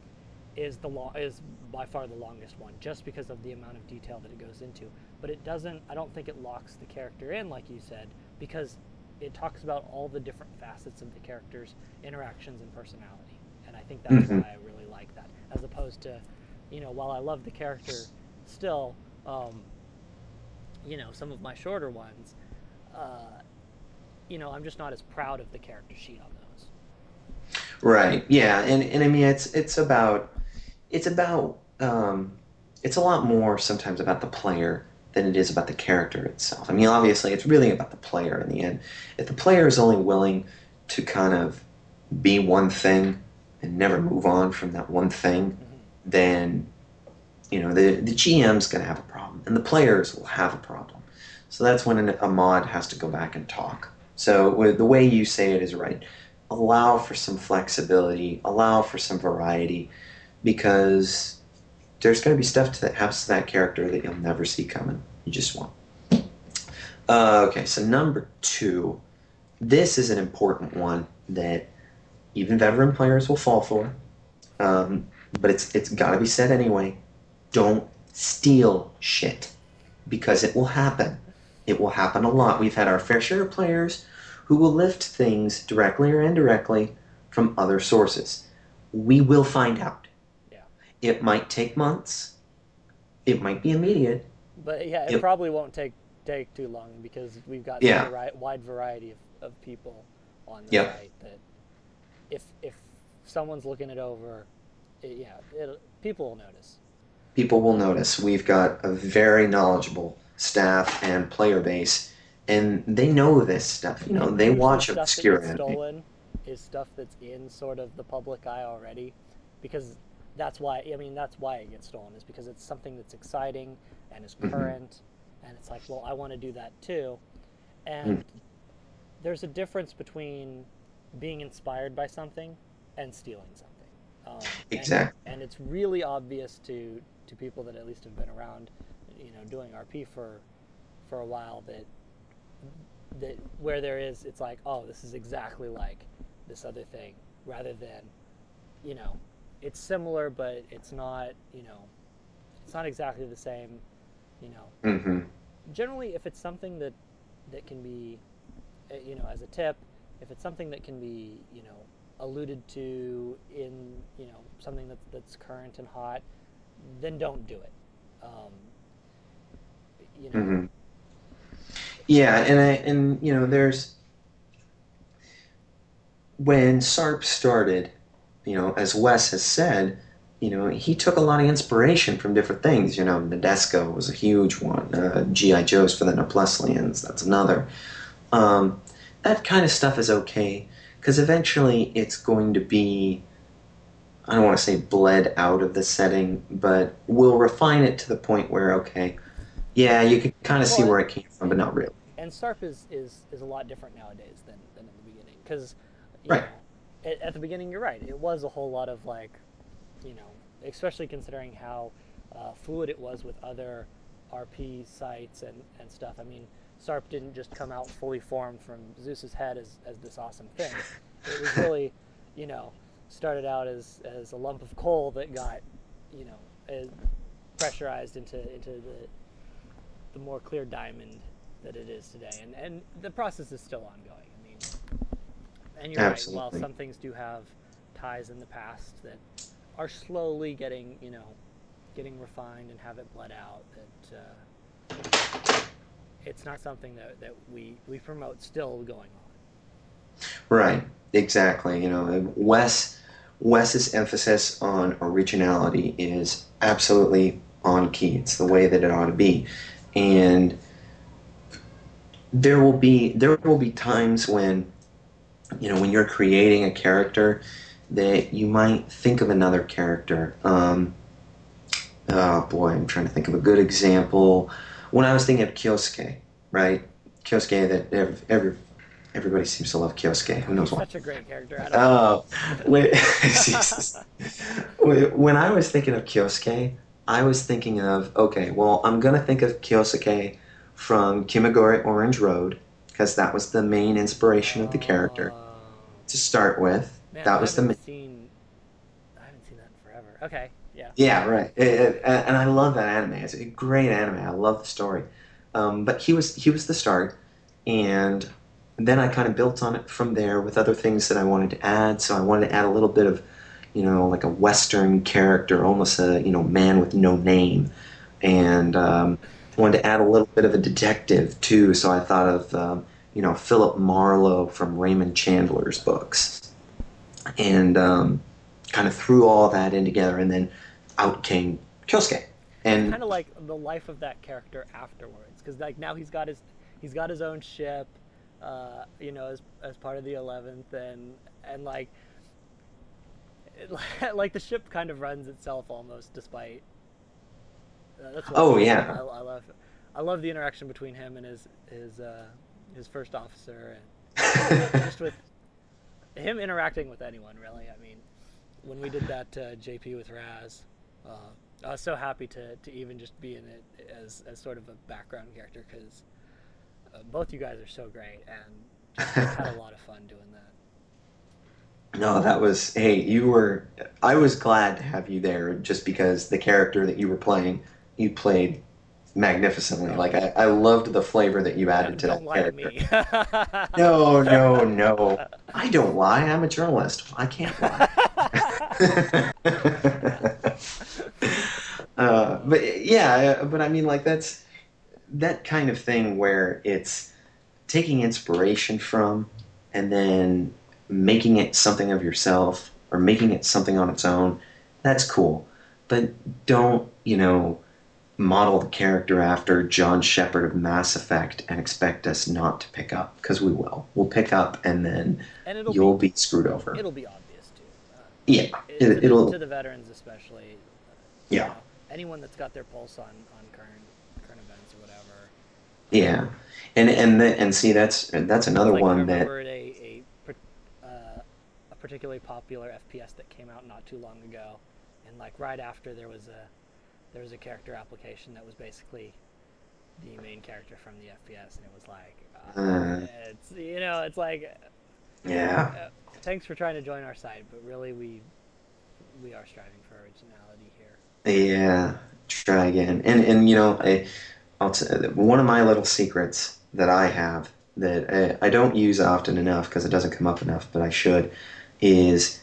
A: is by far the longest one, just because of the amount of detail that it goes into. But it doesn't. I don't think it locks the character in, like you said, because it talks about all the different facets of the character's interactions and personality. And I think that's why
B: Mhm.
A: I really like that, as opposed to, while I love the character, still, some of my shorter ones, uh, I'm just not as proud of the character sheet on those.
B: Right. Yeah. And I mean it's about it's a lot more sometimes about the player than it is about the character itself. I mean, obviously, it's really about the player in the end. If the player is only willing to kind of be one thing and never move on from that one thing,
A: Mm-hmm.
B: then the GM's going to have a problem, and the players will have a problem. So that's when a mod has to go back and talk. So the way you say it is right. Allow for some flexibility, allow for some variety, because there's going to be stuff that happens to that character that you'll never see coming. You just won't. Okay, so number two. This is an important one that even veteran players will fall for, but it's got to be said anyway. Don't steal shit because it will happen. It will happen a lot. We've had our fair share of players who will lift things directly or indirectly from other sources. We will find out.
A: Yeah.
B: It might take months. It might be immediate.
A: But yeah, it probably won't take too long because we've got
B: Yeah.
A: such a wide variety of people on the
B: Yep.
A: site that if someone's looking it over, people will notice.
B: People will notice. We've got a very knowledgeable staff and player base, and they know this stuff. You know,
A: And
B: they
A: usually
B: watch
A: stuff that
B: obscure
A: gets
B: anime.
A: stolen is stuff that's in sort of the public eye already, because that's why it gets stolen is because it's something that's exciting and is
B: Hmm.
A: current, and it's like, well, I want to do that too, and there's a difference between being inspired by something and stealing something.
B: Exactly.
A: And it's really obvious to people that at least have been around, doing RP for a while that where there is, it's like, oh, this is exactly like this other thing, rather than, you know, it's similar, but it's not exactly the same, you know.
B: Hmm.
A: Generally, if it's something that can be, as a tip, if it's something that can be, alluded to in, something that's current and hot, then don't do it. Um, you know,
B: Hmm. Yeah, and there's when SARP started, as Wes has said, he took a lot of inspiration from different things. Nadesco was a huge one. GI Joes for the Nepleslians, that's another. Um, that kind of stuff is okay because eventually it's going to be, I don't want to say bled out of the setting, but we'll refine it to the point where, okay, yeah, you can kind of see
A: well,
B: where it came from, but not really.
A: and SARP is a lot different nowadays than in the beginning, because, you
B: Right.
A: know, at the beginning, you're right. It was a whole lot of like, you know, especially considering how fluid it was with other RP sites and stuff. I mean, SARP didn't just come out fully formed from Zeus's head as this awesome thing. It was really, you know, started out as a lump of coal that got, you know, pressurized into the more clear diamond that it is today. And the process is still ongoing. I mean, and you're right. While
B: Absolutely.
A: some things do have ties in the past that are slowly getting refined and have it bled out, that it's not something that we promote still going on.
B: Right. Exactly. Wes's emphasis on originality is absolutely on key. It's the way that it ought to be. And there will be times when when you're creating a character that you might think of another character. Oh boy, I'm trying to think of a good example. When I was thinking of Kyosuke, right? Kyosuke, that everybody seems to love Kyosuke. Who knows
A: He's
B: why?
A: such a great character. I don't know.
B: Oh, when, Jesus. When I was thinking of Kyosuke, I was thinking of, okay, well, I'm gonna think of Kyosuke from Kimagure Orange Road because that was the main inspiration of the character to start with.
A: Man,
B: That was the main.
A: I haven't seen that in forever. Okay, yeah.
B: Yeah, right. And I love that anime. It's a great anime. I love the story. But he was the start, and then I kind of built on it from there with other things that I wanted to add. So I wanted to add a little bit of, like a Western character, almost a man with no name, and wanted to add a little bit of a detective too. So I thought of Philip Marlowe from Raymond Chandler's books, and kind of threw all that in together, and then out came Kyosuke.
A: It's
B: And
A: kind of like the life of that character afterwards, because like now he's got his own ship, as part of the 11th, and like like the ship kind of runs itself almost, despite that's one
B: oh
A: thing
B: yeah,
A: I love I love the interaction between him and his first officer, and just with him interacting with anyone really. I mean, when we did that JP with Raz, uh, I was so happy to even just be in it as sort of a background character because both you guys are so great and just had a lot of fun doing that.
B: No, that was, hey, I was glad to have you there just because the character that you were playing, you played magnificently.
A: Oh,
B: Like, I loved the flavor that you added to
A: don't
B: that
A: lie to
B: character.
A: me.
B: No, no, no. I don't lie. I'm a journalist. I can't lie. But yeah, but I mean, like, that's that kind of thing where it's taking inspiration from and then making it something of yourself or making it something on its own. That's cool. But don't, model the character after John Shepard of Mass Effect and expect us not to pick up because we will. We'll pick up and then
A: And
B: you'll be screwed over.
A: it'll be obvious too.
B: Yeah,
A: To
B: it'll.
A: the veterans especially, you
B: Yeah,
A: know, anyone that's got their pulse on current events or whatever.
B: yeah, and see that's
A: It's
B: another
A: like I
B: one that.
A: remembered a particularly popular FPS that came out not too long ago, and like right after there was a character application that was basically the main character from the FPS, and it was like
B: Uh,
A: it's like
B: yeah,
A: thanks for trying to join our side, but really we are striving for originality here.
B: yeah. Try again, and one of my little secrets that I have that I don't use often enough because it doesn't come up enough, but I should, is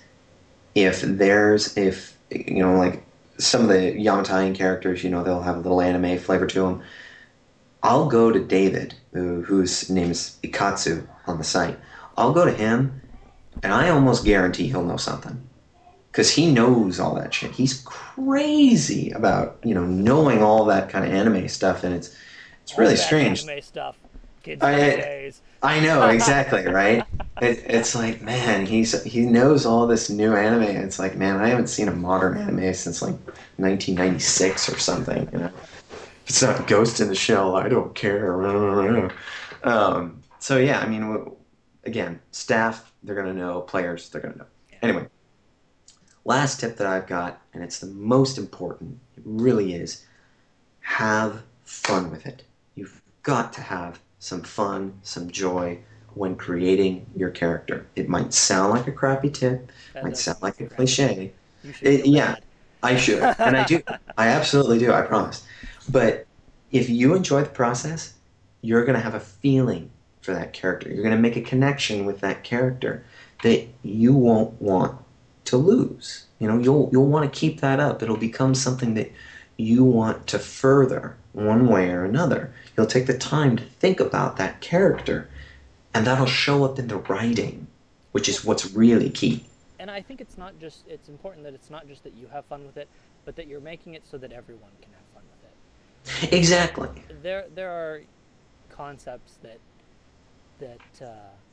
B: if like some of the Yamatai characters, they'll have a little anime flavor to them. I'll go to David, whose name is Ikatsu on the site. I'll go to him, and I almost guarantee he'll know something because he knows all that shit. He's crazy about knowing all that kind of anime stuff, and it's
A: All
B: really
A: that
B: strange.
A: anime stuff, kids these
B: I
A: days.
B: I know exactly, right? It's like, man, he knows all this new anime. It's like, man, I haven't seen a modern anime since like 1996 or something. If it's not Ghost in the Shell, I don't care. So yeah, I mean, again, staff they're gonna know, players they're gonna know.
A: Yeah.
B: Anyway, last tip that I've got, and it's the most important. It really is. Have fun with it. You've got to have some fun, some joy when creating your character. It might sound like a crappy tip,
A: That
B: might
A: does
B: sound
A: sound like
B: like
A: a
B: a
A: crappy tip.
B: cliche.
A: You should feel
B: Yeah,
A: bad.
B: I should, and I do. I absolutely do. I promise. But if you enjoy the process, you're going to have a feeling for that character. You're going to make a connection with that character that you won't want to lose. You'll want to keep that up. It'll become something that you want to further one way or another. You'll take the time to think about that character, and that'll show up in the writing, which
A: Well,
B: is what's really key.
A: and I think it's important that it's not just that you have fun with it, but that you're making it so that everyone can have fun with it. Because
B: Exactly.
A: there are concepts that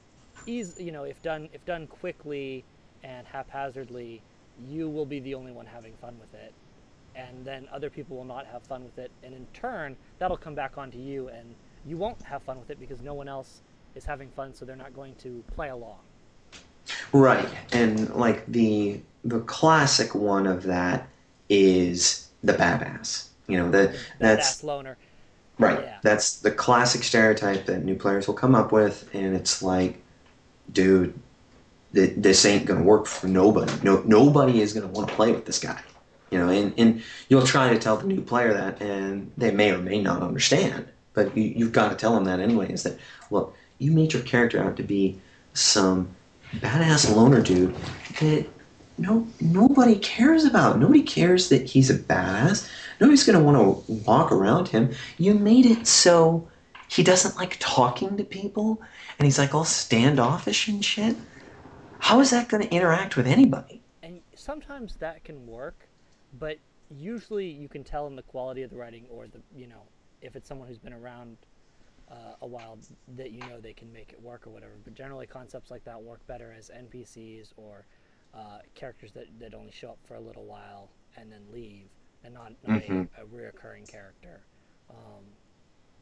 A: if done quickly and haphazardly, you will be the only one having fun with it, and then other people will not have fun with it, and in turn that'll come back onto you, and you won't have fun with it because no one else is having fun, so they're not going to play along.
B: Right. And like the classic one of that is the badass.
A: The
B: That's
A: badass loner.
B: right.
A: Yeah.
B: That's the classic stereotype that new players will come up with, and it's like, dude, this ain't gonna work for nobody. Nobody is gonna want to play with this guy. And you'll try to tell the new player that, and they may or may not understand. But you've got to tell them that anyway. Is that, look, you made your character out to be some badass loner dude that nobody cares about. Nobody cares that he's a badass. Nobody's gonna want to walk around him. You made it so he doesn't like talking to people, and he's like all standoffish and shit. How is that gonna interact with anybody?
A: And sometimes that can work, but usually you can tell in the quality of the writing or if it's someone who's been around a while that they can make it work or whatever. But generally, concepts like that work better as NPCs or characters that only show up for a little while and then leave, and not
B: Mm-hmm.
A: a reoccurring character. Um,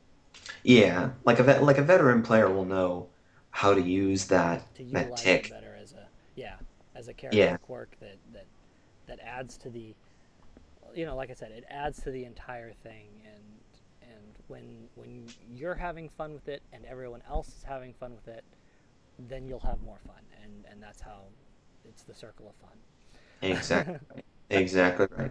B: Yeah, like a veteran player will know how to use
A: To
B: that
A: utilize it
B: tick.
A: better as a, yeah, as a character
B: Yeah,
A: quirk that adds to the, like I said, it adds to the entire thing. And when you're having fun with it and everyone else is having fun with it, then you'll have more fun, and that's how it's the circle of
B: exactly
A: fun.
B: right. Exactly right.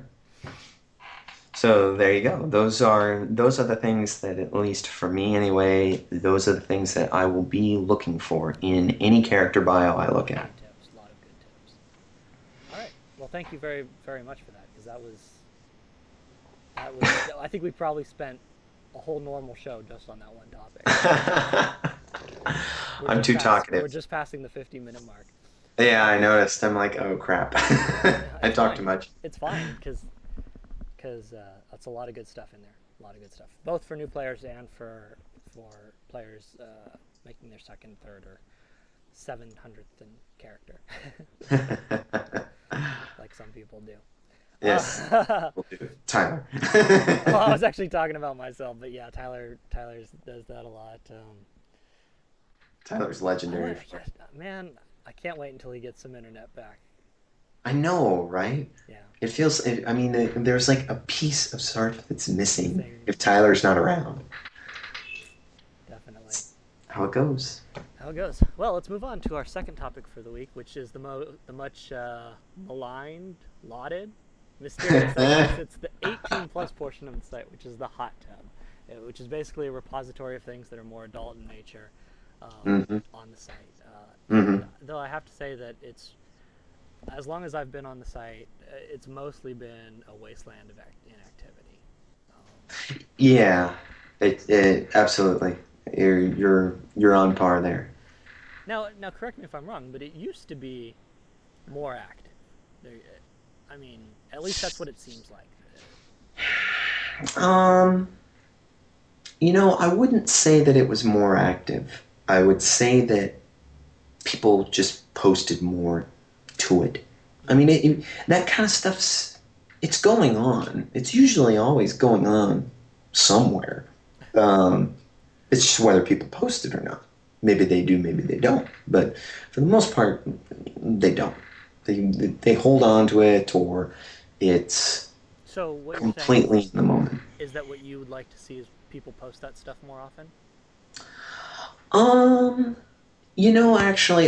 B: So there you go. Those are the things that, at least for me anyway, those are the things that I will be looking for in any character bio I look at.
A: Good tips, a lot of good tips. All right, well, thank you very very much for that, because that was I think we probably spent a whole normal show just on that one topic.
B: I'm too
A: We're
B: talkative.
A: just passing the 50-minute mark.
B: Yeah, I noticed. I'm like, oh crap. I
A: It's
B: talk too
A: fine.
B: much.
A: It's fine because that's a lot of good stuff in there. A lot of good stuff, both for new players and for players making their second, third, or 700th in character, like some people do.
B: Yes,
A: Uh,
B: will do. Tyler.
A: well, I was actually talking about myself, but yeah, Tyler does that a lot.
B: Tyler's
A: I
B: legendary.
A: want, man, I can't wait until he gets some internet back.
B: I know, right?
A: Yeah,
B: I mean, there's like a piece of Sarp that's missing
A: missing,
B: if Tyler's not around.
A: definitely.
B: That's how it goes.
A: How it goes. Well, let's move on to our second topic for the week, which is the much maligned, lauded, mysterious, I guess. It's the 18 plus portion of the site, which is the hot tub, which is basically a repository of things that are more adult in nature
B: hmm
A: on the site.
B: hmm
A: And though I have to say that it's, as long as I've been on the site, it's mostly been a wasteland of inactivity. Um,
B: Yeah, it absolutely. You're on par there.
A: now, correct me if I'm wrong, but it used to be more active. There, I mean, at least that's what it seems like.
B: Um, I wouldn't say that it was more active. I would say that people just posted more to it. I mean, that kind of stuff's it's going on. It's usually always going on somewhere. Um, it's just whether people post it or not. Maybe they do, maybe they don't. But for the most part, they don't. They hold on to it, or it's
A: So what you're saying
B: completely in the moment.
A: is that what you would like to see is people post that stuff more often?
B: Um, actually,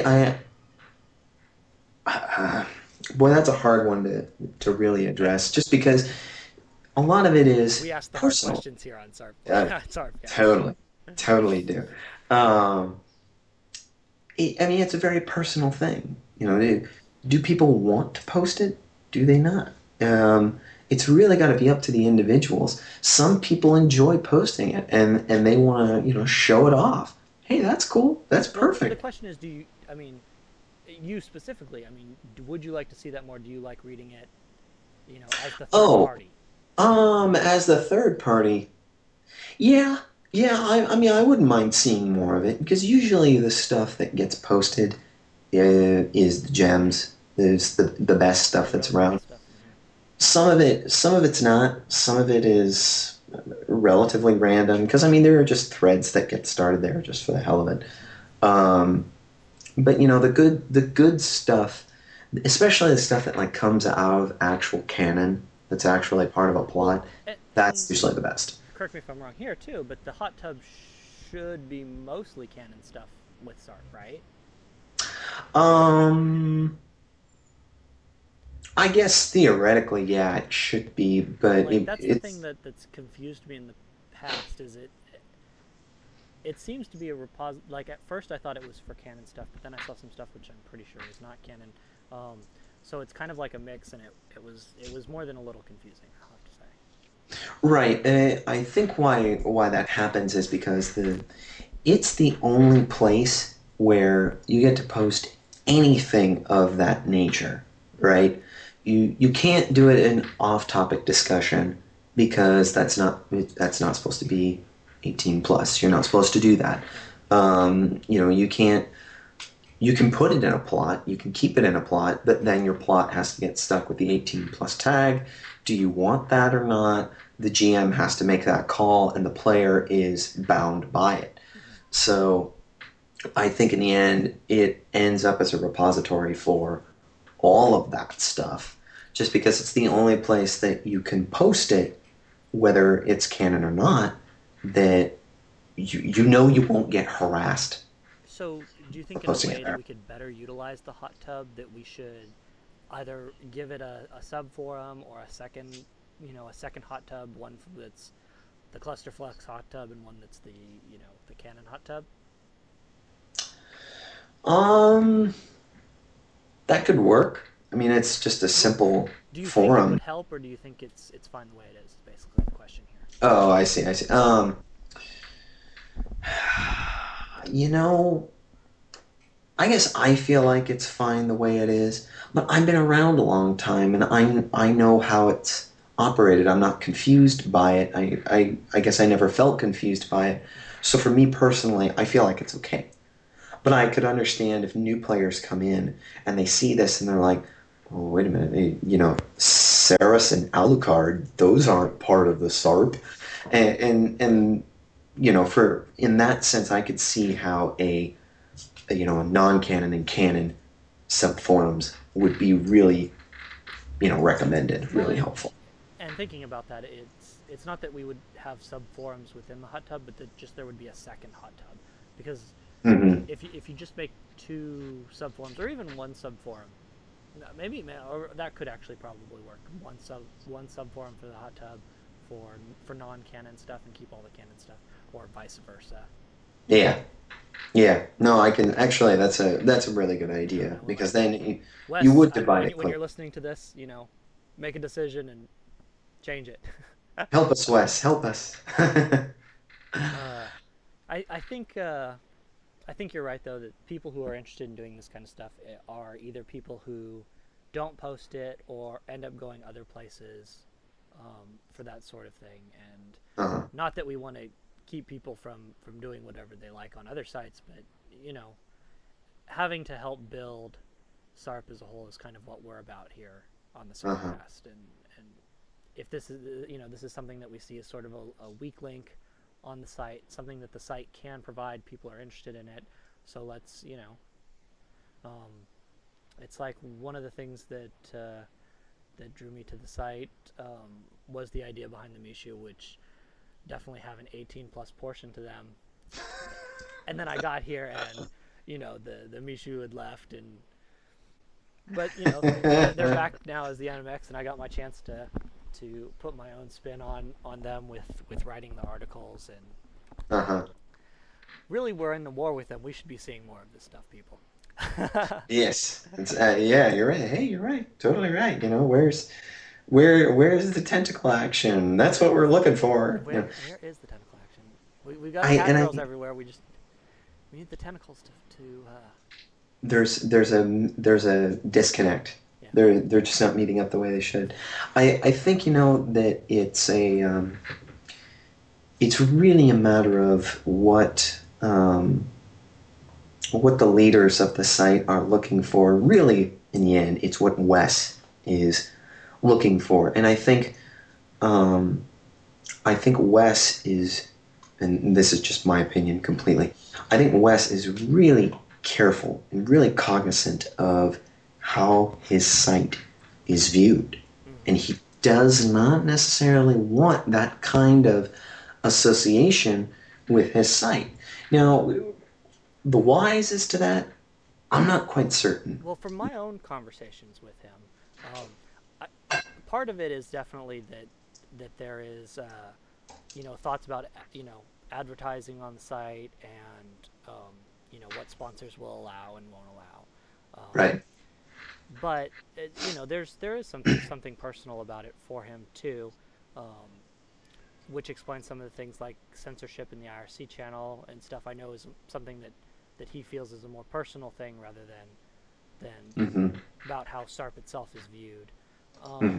B: uh, boy, that's a hard one to really address, just because a lot of it is
A: We ask the hard
B: personal.
A: questions here on Sarp.
B: Uh,
A: Sarpcast.
B: totally, totally do. Um, I mean, it's a very personal thing. Do people want to post it? Do they not? It's really got to be up to the individuals. Some people enjoy posting it, and they want to, show it off. Hey, that's cool. That's
A: Well, the
B: perfect.
A: question is, do you? I mean, you specifically. I mean, would you like to see that more? Do you like reading it? As the third
B: Oh,
A: party.
B: as the third party, yeah, yeah. I mean, I wouldn't mind seeing more of it because usually the stuff that gets posted is the gems. Is the best
A: The
B: stuff that's
A: really good
B: around.
A: stuff.
B: Some of it's not. Some of it is relatively random because I mean there are just threads that get started there just for the hell of it. Um, but the good stuff, especially the stuff that like comes out of actual canon, that's actually part of a
A: Well,
B: plot.
A: and
B: That's usually the best.
A: correct me if I'm wrong here too, but the hot tub should be mostly canon stuff with Sarp, right?
B: Um, I guess theoretically, yeah, it should be, but
A: Like that's the thing
B: it's
A: that's confused me in the past. Is it seems to be a like at first I thought it was for canon stuff, but then I saw some stuff which I'm pretty sure is not canon. Um, so it's kind of like a mix, and it was more than a little confusing, I'll have to say.
B: right. I think why that happens is because it's the only place where you get to post anything of that nature,
A: Right.
B: right? You can't do it in off-topic discussion because that's not supposed to be 18 plus. You're not supposed to do that.
A: Right.
B: You can't. You can put it in a plot. You can keep it in a plot, but then your plot has to get stuck with the 18 plus tag. Do you want that or not? the GM has to make that call and the player is bound by it.
A: Mm-hmm.
B: So I think in the end, it ends up as a repository for all of that stuff, just because it's the only place that you can post it, whether it's canon or not, that you know you won't get harassed
A: So, do you
B: for
A: think in a
B: posting it
A: way that
B: there.
A: we could better utilize the hot tub that we should either give it a sub forum or a second, a second hot tub, that's the Clusterflux hot tub and one that's the Canon hot tub?
B: Um, that could work. I mean, it's just a
A: What
B: simple
A: do you think it
B: forum.
A: would help, or do you think it's fine the way it is? Is basically the question here.
B: Oh, I see, I see. You know, I guess I feel like it's fine the way it is, but I've been around a long time and I know how it's operated. I'm not confused by it. I guess I never felt confused by it.
A: Mm-hmm.
B: So for me personally, I feel like it's okay. But I could understand if new players come in and they see this and they're like, oh, wait a minute, Saris and Alucard, those aren't part of the SARP. And for in that sense, I could see how a non-canon and canon subforums would be really, recommended,
A: Well,
B: really helpful.
A: and thinking about that, it's not that we would have sub forums within the hot tub, but that just there would be a second hot tub, because
B: Hmm.
A: if you just make two sub forums or even one sub forum, maybe or that could actually probably work. One sub forum for the hot tub for non canon stuff and keep all the canon stuff, or vice versa.
B: Yeah, yeah. No, I can actually. That's a really good
A: I don't
B: idea
A: know.
B: because then you
A: Wes,
B: would divide it
A: when
B: clearly.
A: you're listening to this, make a decision and change it.
B: Help us, Wes. Help us.
A: uh, I think I think you're right though that people who are interested in doing this kind of stuff are either people who don't post it or end up going other places for that sort of thing. And
B: Uh-huh.
A: not that we want to keep people from doing whatever they like on other sites, but having to help build SARP as a whole is kind of what we're about here on the
B: Uh-huh.
A: SARPcast. And if this is this is something that we see as sort of a weak link on the site, something that the site can provide, people are interested in it. So let's um, it's like one of the things that drew me to the site was the idea behind the Mishu, which definitely have an 18 plus portion to them. And then I got here and the Mishu had left, and but they're back now as the NMX, and I got my chance to put my own spin on them with writing the articles. And
B: Uh-huh.
A: really, we're in the war with them. We should be seeing more of this stuff, people.
B: Yes. Yeah, you're right. Hey, you're right. Totally right. Where's the tentacle action? That's what we're looking for.
A: Where is the tentacle action? We got
B: I
A: cat
B: and I
A: girls
B: think
A: everywhere. We need the tentacles to
B: there's a disconnect.
A: yeah.
B: They're just not meeting up the way they should. I think that it's really a matter of what the leaders of the site are looking for. Really, in the end, it's what Wes is looking for, and um, I think Wes is, and this is just my opinion completely. I think Wes is really careful and really cognizant of how his site is viewed,
A: Mm-hmm.
B: and he does not necessarily want that kind of association with his site. Now, the whys as to that, I'm not quite certain.
A: Well, from my own conversations with him, I, part of it is definitely that there is thoughts about advertising on the site, and what sponsors will allow and won't allow.
B: Right.
A: But there is something personal about it for him too, um, which explains some of the things like censorship in the IRC channel and stuff. I know is something that he feels is a more personal thing rather than
B: Mm-hmm.
A: about how SARP itself is viewed.
B: Mm-hmm.
A: Um,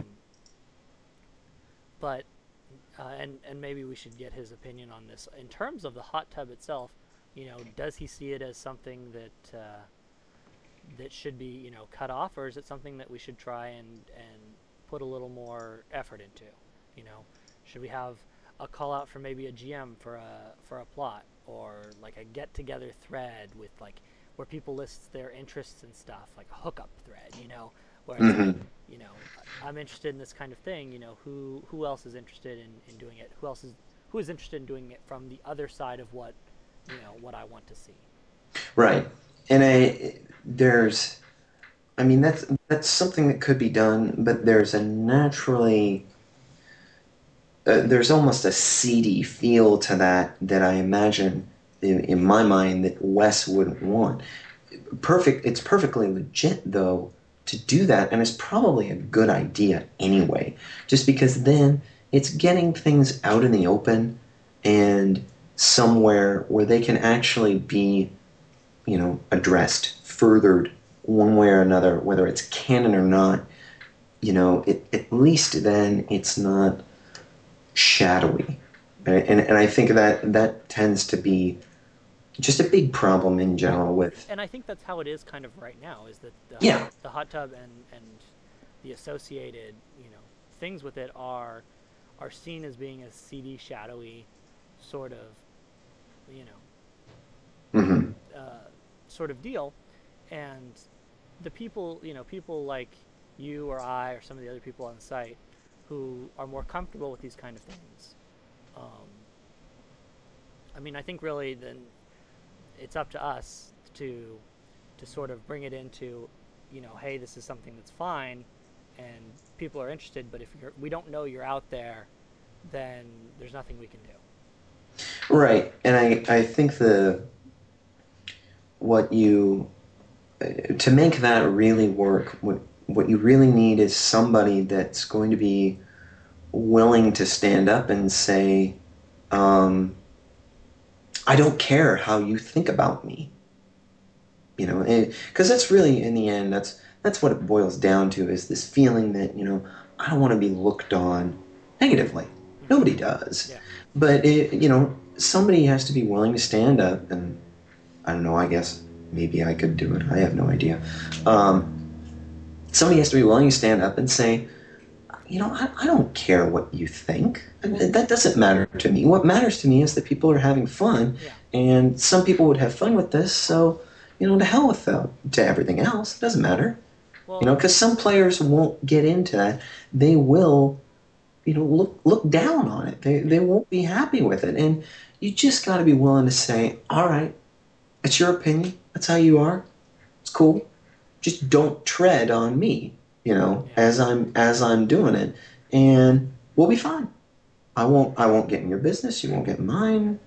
A: but and maybe we should get his opinion on this in terms of the hot tub itself. Does he see it as something that should be cut off, or is it something that we should try and put a little more effort into? You know, Should we have a call out for maybe a GM for a plot, or like a get together thread with like where people list their interests and stuff, like a hookup thread, where it's like,
B: Hmm.
A: I'm interested in this kind of thing, who else is interested in doing it? Who is interested in doing it from the other side of what I want to see.
B: Right. And there's, I mean, that's something that could be done, but there's almost a seedy feel to that I imagine in my mind that Wes wouldn't want. It's perfectly legit though to do that, and it's probably a good idea anyway, just because then it's getting things out in the open and somewhere where they can actually be, addressed, furthered one way or another, whether it's canon or not. At least then it's not shadowy. And I think that tends to be just a big problem in
A: Yeah,
B: general with,
A: and I think that's how it is kind of right now. Is that
B: yeah.
A: the hot tub and the associated things with it are seen as being a seedy, shadowy sort of you
B: Hmm.
A: sort of deal, and the people like you or I or some of the other people on the site who are more comfortable with these kind of things. Um, I mean, I think really then it's up to us to sort of bring it into, hey, this is something that's fine, and people are interested. But if we don't know you're out there, then there's nothing we can do.
B: Right. And I think what you, to make that really work, what you really need is somebody that's going to be willing to stand up and say, um, I don't care how you think about me. Because that's really, in the end, that's what it boils down to, is this feeling that, I don't want to be looked on negatively.
A: Hmm.
B: Nobody does.
A: Yeah.
B: But somebody has to be willing to stand up, and I don't know, I guess maybe I could do it, I have no idea. um, Somebody has to be willing to stand up and say, I don't care what you think.
A: Well,
B: That doesn't matter to me. What matters to me is that people are having fun,
A: yeah.
B: and some people would have fun with this. So, to hell with to everything else. It doesn't matter.
A: Well,
B: Because some players won't get into that. They will, look down on it. They
A: yeah.
B: won't be happy with it, and you just got to be willing to say, all right, it's your opinion. That's how you are. It's cool. Just don't tread on me,
A: Yeah.
B: as I'm doing it, and we'll be fine. I won't get in your business. You won't get in mine.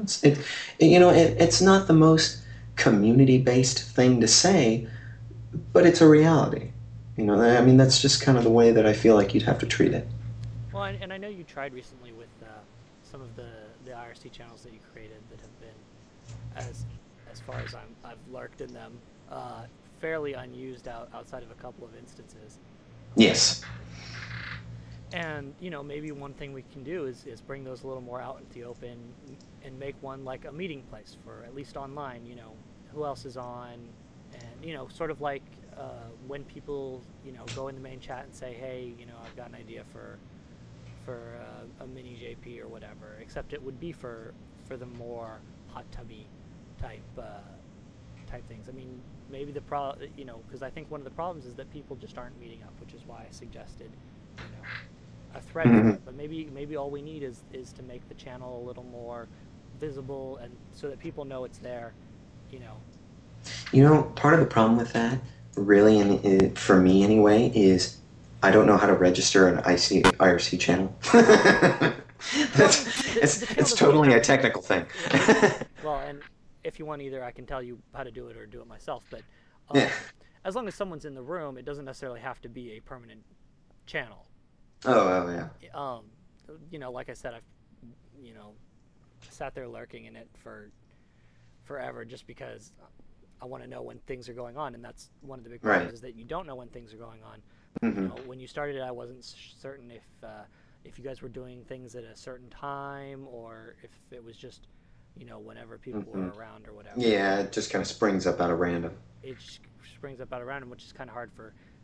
B: It's not the most community based thing to say, but it's a reality. I mean, that's just kind of the way that I feel like you'd have to treat it.
A: Well, and I know you tried recently with some of the IRC channels that you created that have been, as far as I've lurked in them, uh, fairly unused outside of a couple of instances.
B: Yes.
A: And maybe one thing we can do is bring those a little more out into the open and make one like a meeting place for at least online. Who else is on, and sort of like when people go in the main chat and say, hey, I've got an idea for a mini JP or whatever. Except it would be for the more hot tubby type type things. I mean, maybe the because I think one of the problems is that people just aren't meeting up, which is why I suggested you know a thread for
B: Hmm.
A: it. But maybe all we need is to make the channel a little more visible, and so that people know it's there. You know.
B: Part of the problem with that, really, for me anyway, is I don't know how to register an IRC channel.
A: Well, I mean, the channel
B: It's
A: doesn't even
B: totally
A: have
B: a
A: to be.
B: technical thing.
A: Yeah. Well, and if you want either, I can tell you how to do it or do it myself. But
B: Yeah.
A: as long as someone's in the room, it doesn't necessarily have to be a permanent channel.
B: Oh, yeah.
A: Um, like I said, I've you know sat there lurking in it for forever just because I want to know when things are going on, and that's one of the big problems
B: Right.
A: is that you don't know when things are going on.
B: Hmm.
A: When you started it, I wasn't certain if you guys were doing things at a certain time or if it was just whenever people
B: Hmm.
A: were around or whatever.
B: Yeah, it just kind of springs up out of random.
A: It springs up out of random, which is kind of hard for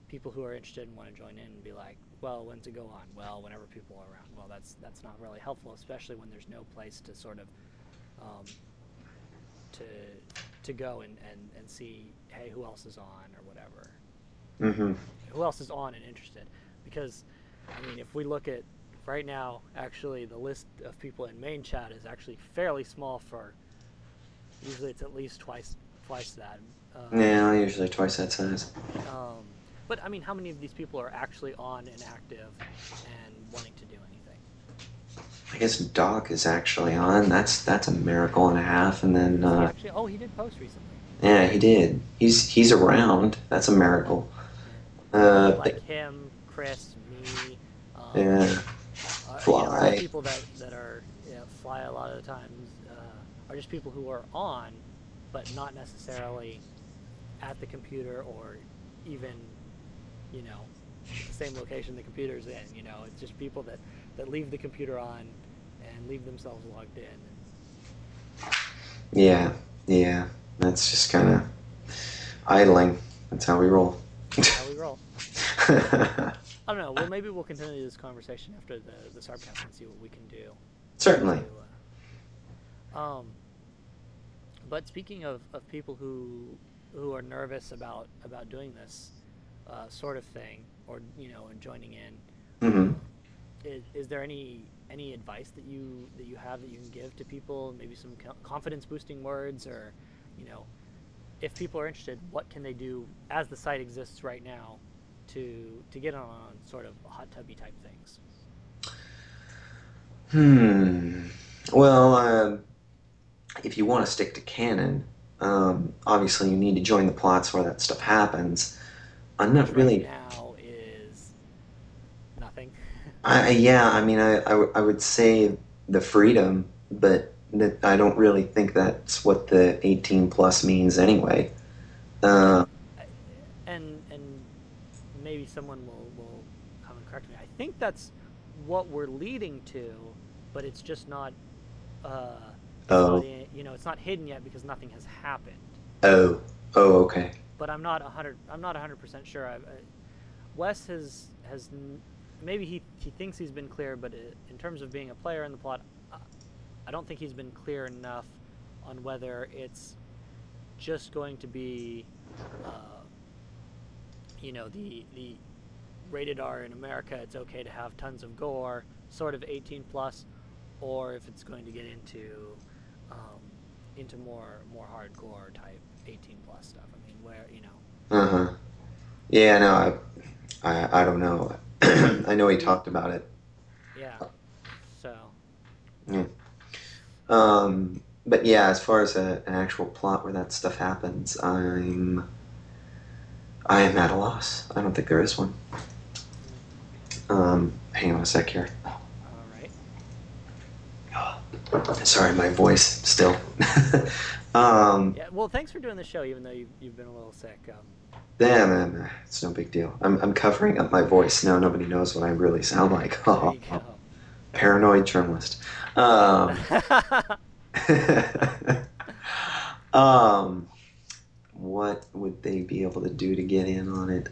A: people who are interested and want to join in and be like, well, when's it go on? Well, whenever people are around. Well, that's not really helpful, especially when there's no place to sort of um, to go and see, hey, who else is on or whatever.
B: Mm-hmm.
A: Who else is on and interested? Because, I mean, if we look at right now, actually, the list of people in main chat is actually fairly small for. Usually, it's at least twice that.
B: Yeah, usually twice that size.
A: Um, but I mean, how many of these people are actually on and active and wanting to do anything?
B: I guess Doc is actually on. That's a miracle and a half. And then
A: He did post recently.
B: yeah, he did. He's around. That's a miracle.
A: Yeah. Like him, Chris, me.
B: Yeah. Fly.
A: People that are fly a lot of the times are just people who are on, but not necessarily at the computer or even, the same location the computer's in. It's just people that leave the computer on and leave themselves logged in.
B: Yeah. That's just kind of idling. That's how we roll.
A: That's how we roll. I don't know. Well, maybe we'll continue this conversation after the Sarpcast and see what we can do.
B: Certainly.
A: But speaking of people who are nervous about doing this sort of thing, or and joining in,
B: Mm-hmm.
A: Is there any advice that you have that you can give to people? Maybe some confidence boosting words, or if people are interested, what can they do as the site exists right now to get on sort of hot tubby type things?
B: Well, if you want to stick to canon, obviously you need to join the plots where that stuff happens. I'm not really.
A: Right now is nothing.
B: I would say the freedom, but I don't really think that's what the 18 plus means anyway.
A: And maybe someone will come and correct me. I think that's what we're leading to, but it's just not. It's not hidden yet because nothing has happened.
B: Oh, okay.
A: But I'm not 100% sure. Wes has maybe he thinks he's been clear, but in terms of being a player in the plot, I don't think he's been clear enough on whether it's just going to be, the rated R in America. It's okay to have tons of gore, sort of 18 plus, or if it's going to get into more hardcore type 18 plus stuff. I mean, where
B: Yeah, no, I don't know. I know he talked about it.
A: Yeah. So.
B: Yeah. But yeah, as far as an actual plot where that stuff happens, I am at a loss. I don't think there is one. Hang on a sec here.
A: All right.
B: Sorry, my voice still.
A: Yeah. Well, thanks for doing the show, even though you've been a little sick.
B: Man, it's no big deal. I'm covering up my voice now. Nobody knows what I really sound like.
A: There you go.
B: Paranoid journalist. What would they be able to do to get in on it?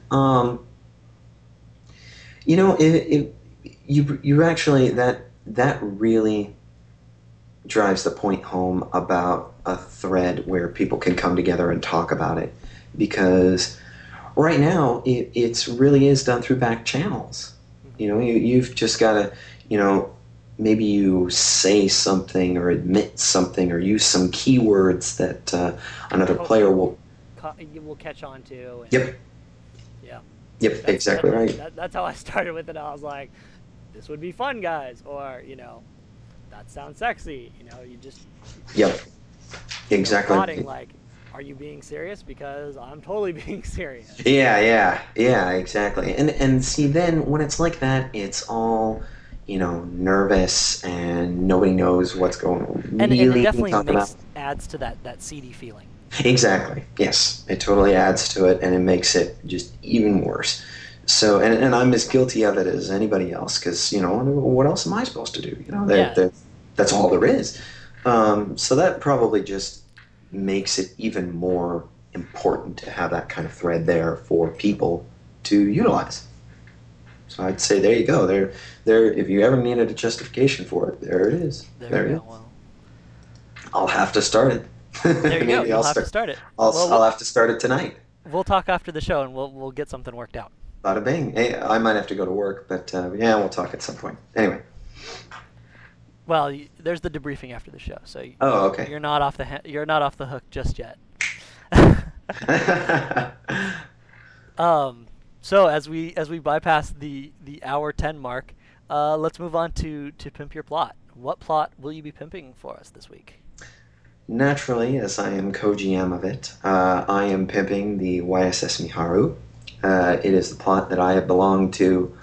B: You actually that really drives the point home about a thread where people can come together and talk about it, because right now it's really is done through back channels. You've just got to maybe you say something or admit something or use some keywords that another player will
A: catch on to. And,
B: yep.
A: Yeah.
B: Yep. Exactly right.
A: That's how I started with it. I was like, "This would be fun, guys," or that sounds sexy. You just.
B: Yep. Exactly.
A: Plotting, like, are you being serious? Because I'm totally being serious.
B: Yeah, exactly. And see, then when it's like that, it's all nervous and nobody knows what's going on.
A: And it definitely adds to that seedy feeling.
B: Exactly. Yes, it totally adds to it, and it makes it just even worse. So, and I'm as guilty of it as anybody else, because what else am I supposed to do? That's all there is. So that probably just makes it even more important to have that kind of thread there for people to utilize. So I'd say there you go. There. If you ever needed a justification for it, there it is.
A: There
B: There
A: we
B: it
A: go.
B: is.
A: Well,
B: I'll have to start it.
A: there you go.
B: Maybe
A: You'll
B: I'll
A: have to
B: start.
A: start it.
B: I'll
A: Well,
B: I'll have to start it tonight.
A: we'll talk after the show, and we'll get something worked out.
B: Bada bing. Hey, I might have to go to work, but yeah, we'll talk at some point. Anyway.
A: Well, there's the debriefing after the show, so
B: Oh, okay.
A: you're not off you're not off the hook just yet. So as we bypass the hour 10 mark, let's move on to pimp your plot. What plot will you be pimping for us this week?
B: Naturally, as I am co-GM of it, I am pimping the YSS Miharu. It is the plot that I have belonged to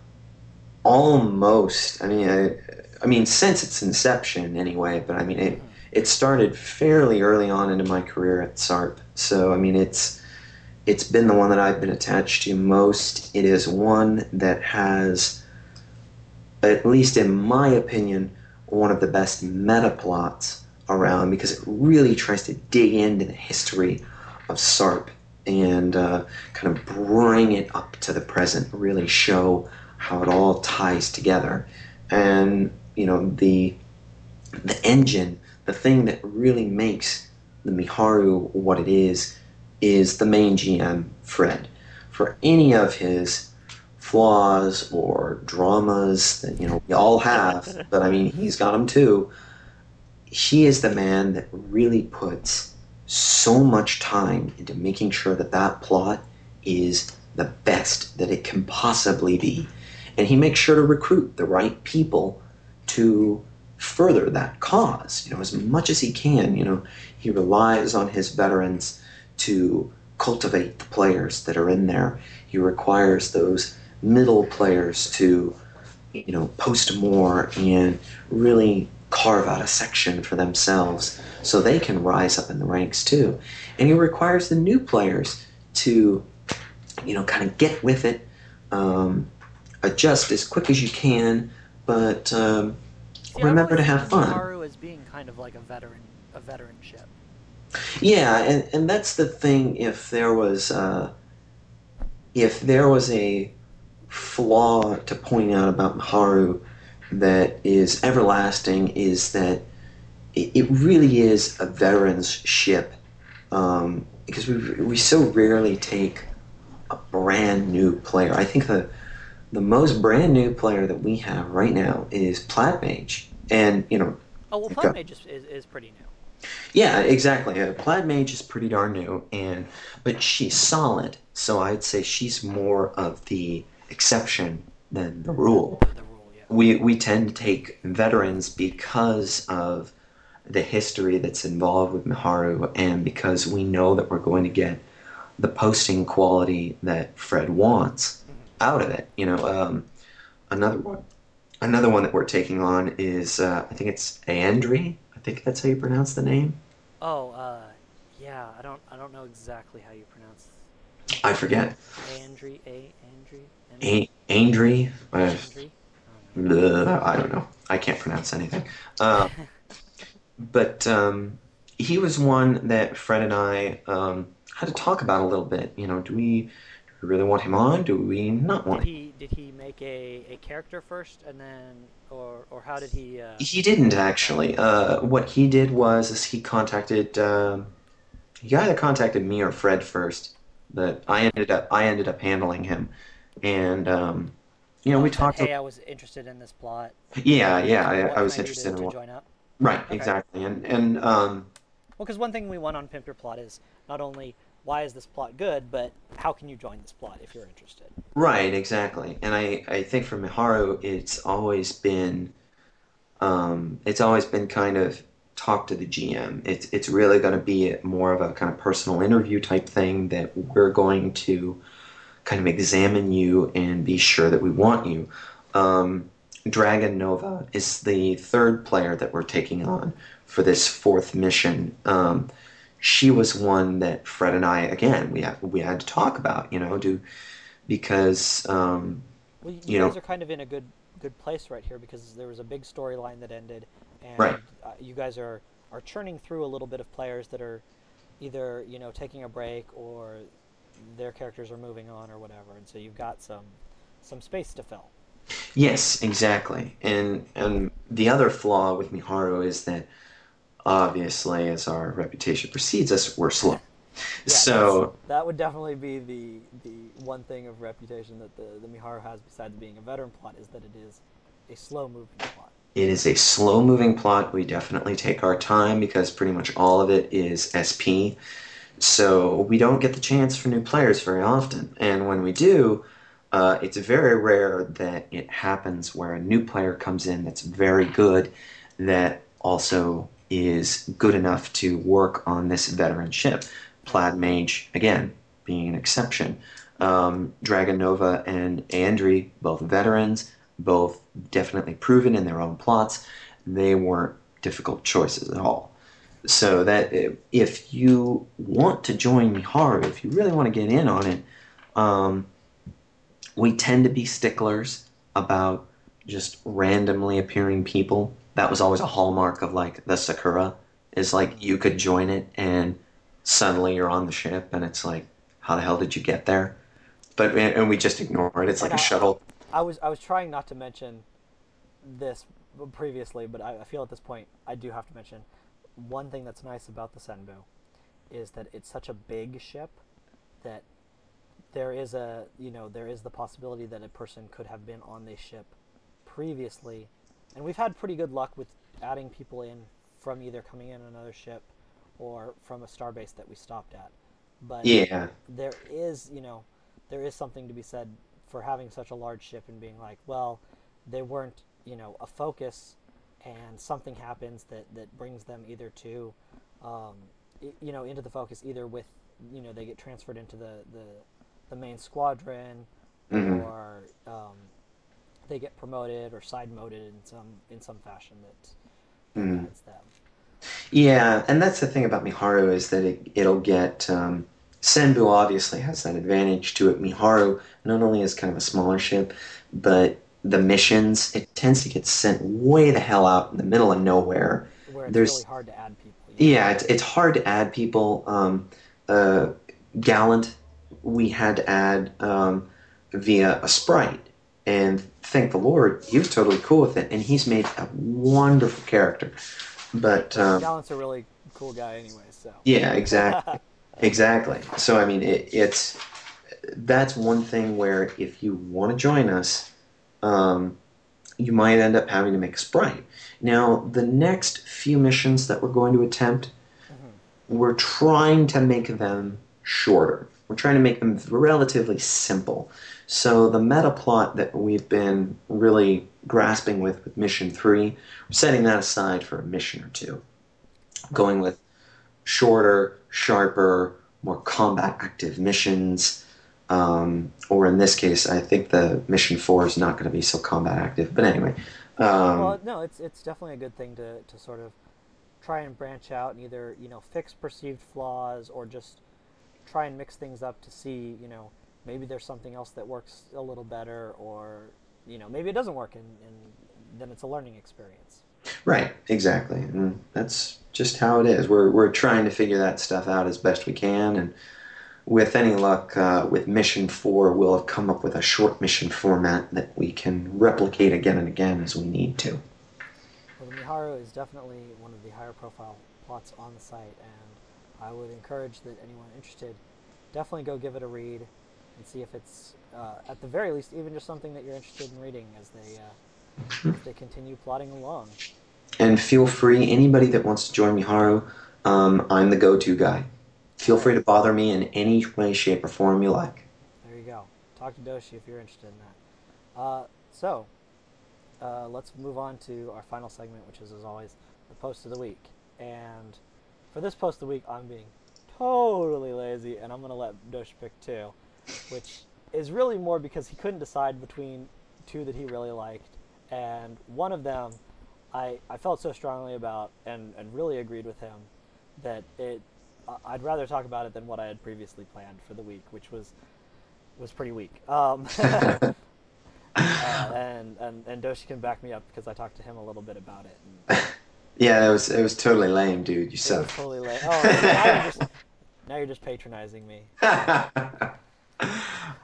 B: almost. I mean, since its inception anyway. But I mean, it started fairly early on into my career at SARP. So I mean, it's been the one that I've been attached to most. It is one that has, at least in my opinion, one of the best meta plots around, because it really tries to dig into the history of SARP and kind of bring it up to the present, really show how it all ties together. And you know, the engine, the thing that really makes the Miharu what it is the main GM, Fred. For any of his flaws or dramas that, you know, we all have, but I mean, he's got them too. He is the man that really puts so much time into making sure that that plot is the best that it can possibly be. And he makes sure to recruit the right people to further that cause, you know, as much as he can. You know, he relies on his veterans to cultivate the players that are in there. He requires those middle players to, you know, post more and really carve out a section for themselves so they can rise up in the ranks too. And he requires the new players to, you know, kind of get with it, adjust as quick as you can, but
A: See,
B: remember to have fun.
A: Miharu as being kind of like a veteran ship.
B: Yeah, and that's the thing. If there was a flaw to point out about Miharu that is everlasting, is that it really is a veteran's ship, because we so rarely take a brand new player. I think the most brand new player that we have right now is Plaid Mage, and you know.
A: Oh well, Plaid Mage is pretty new.
B: Yeah, exactly. Plaid Mage is pretty darn new, but she's solid. So I'd say she's more of the exception than the rule.
A: The rule, yeah.
B: We tend to take veterans because of the history that's involved with Miharu, and because we know that we're going to get the posting quality that Fred wants out of it. You know, another one that we're taking on is I think it's Aandri. I think that's how you pronounce the name.
A: Oh, yeah. I don't know exactly how you pronounce.
B: I forget.
A: Aandri.
B: Aandri.
A: Aandri.
B: I don't know. I can't pronounce anything. But he was one that Fred and I had to talk about a little bit. You know, do we really want him on? Do we not want him?
A: Did he make a character first, and then or how did he?
B: He didn't actually. What he did was is he contacted. He either contacted me or Fred first, but I ended up handling him, and you know, we talked.
A: Hey, I was interested in this plot.
B: Yeah,
A: What
B: I
A: can
B: was
A: I do
B: interested
A: to
B: in
A: join up?
B: right,
A: Okay.
B: exactly, and
A: Well, because one thing we want on Pimp Your Plot is not only why is this plot good, but how can you join this plot if you're interested.
B: right, exactly, and I think for Miharu, it's always been kind of talk to the GM. It's really going to be more of a kind of personal interview type thing that we're going to kind of examine you and be sure that we want you. Dragon Nova is the third player that we're taking on for this fourth mission. She was one that Fred and I, again, we had to talk about, you know, because
A: Well, you
B: you know,
A: guys are kind of in a good place right here because there was a big storyline that ended, and
B: right.
A: you guys are churning through a little bit of players that are either taking a break or their characters are moving on or whatever, and so you've got some space to fill.
B: Yes, exactly. And the other flaw with Miharu is that obviously, as our reputation precedes us, we're slow.
A: Yeah,
B: So
A: that would definitely be the one thing of reputation that the Miharu has, besides being a veteran plot, is that it is a slow moving plot.
B: it is a slow moving plot. We definitely take our time because pretty much all of it is SP. So we don't get the chance for new players very often. And when we do, it's very rare that it happens where a new player comes in that's very good, that also is good enough to work on this veteran ship. Plaid Mage, again, being an exception. Dragon Nova and Andri, both veterans, both definitely proven in their own plots. They weren't difficult choices at all. So that if you want to join Miharu, if you really want to get in on it, um, we tend to be sticklers about just randomly appearing people. That was always a hallmark of like the Sakura, is like
A: Mm.
B: you could join it and suddenly you're on the ship and it's like, how the hell did you get there? But and we just ignore it. It's like
A: And
B: a shuttle.
A: I was trying not to mention this previously, but I feel at this point I do have to mention one thing that's nice about the Senbu is that it's such a big ship that there is the possibility that a person could have been on this ship previously, and we've had pretty good luck with adding people in from either coming in another ship or from a starbase that we stopped at. But
B: Yeah.
A: there is something to be said for having such a large ship and being like, well, they weren't a focus, and something happens that brings them either to um, into the focus, either with they get transferred into the main squadron,
B: Mhm.
A: or they get promoted or side moded in some fashion that
B: Mhm.
A: guides them.
B: Yeah, and that's the thing about Miharu is that it'll get Senbu obviously has that advantage to it. Miharu not only is kind of a smaller ship, but the missions it tends to get sent way the hell out in the middle of nowhere.
A: Where it's really
B: There's
A: hard to add people. Yeah.
B: yeah, it's hard to add people. Uh, Gallant, we had to add via a sprite, and thank the Lord, he was totally cool with it, and he's made a wonderful character. But
A: Well, Gallant's a really cool guy anyway, so.
B: yeah, exactly. Exactly. So I mean, it's that's one thing where if you want to join us, um, you might end up having to make a sprite. Now, the next few missions that we're going to attempt,
A: Mhm.
B: we're trying to make them shorter. We're trying to make them relatively simple. So the meta plot that we've been really grasping with mission three, we're setting that aside for a mission or two,
A: Right.
B: going with shorter, sharper, more combat active missions. Or in this case, I think the mission four is not going to be so combat active. But anyway, um,
A: Well, no, it's definitely a good thing to sort of try and branch out and either fix perceived flaws or just try and mix things up to see maybe there's something else that works a little better, or maybe it doesn't work, and then it's a learning experience.
B: right, exactly, and that's just how it is. We're trying to figure that stuff out as best we can, and with any luck, with mission four, we'll have come up with a short mission format that we can replicate again and again as we need to.
A: Well, the Miharu is definitely one of the higher profile plots on the site, and I would encourage that anyone interested definitely go give it a read and see if it's at the very least even just something that you're interested in reading as they continue plotting along.
B: And feel free, anybody that wants to join Miharu, I'm the go-to guy.
A: All
B: Feel free
A: right,
B: to bother me in any way, shape, or form you like.
A: there you go. Talk to Doshi if you're interested in that. So let's move on to our final segment, which is, as always, the post of the week. And for this post of the week, I'm being totally lazy, and I'm going to let Doshi pick two, which is really more because he couldn't decide between two that he really liked. And one of them I felt so strongly about and really agreed with him that I'd rather talk about it than what I had previously planned for the week, which was pretty weak. And Doshi can back me up because I talked to him a little bit about it. And
B: Yeah, it was totally lame, dude. You
A: it was
B: suck.
A: totally like, oh, now you're just patronizing me.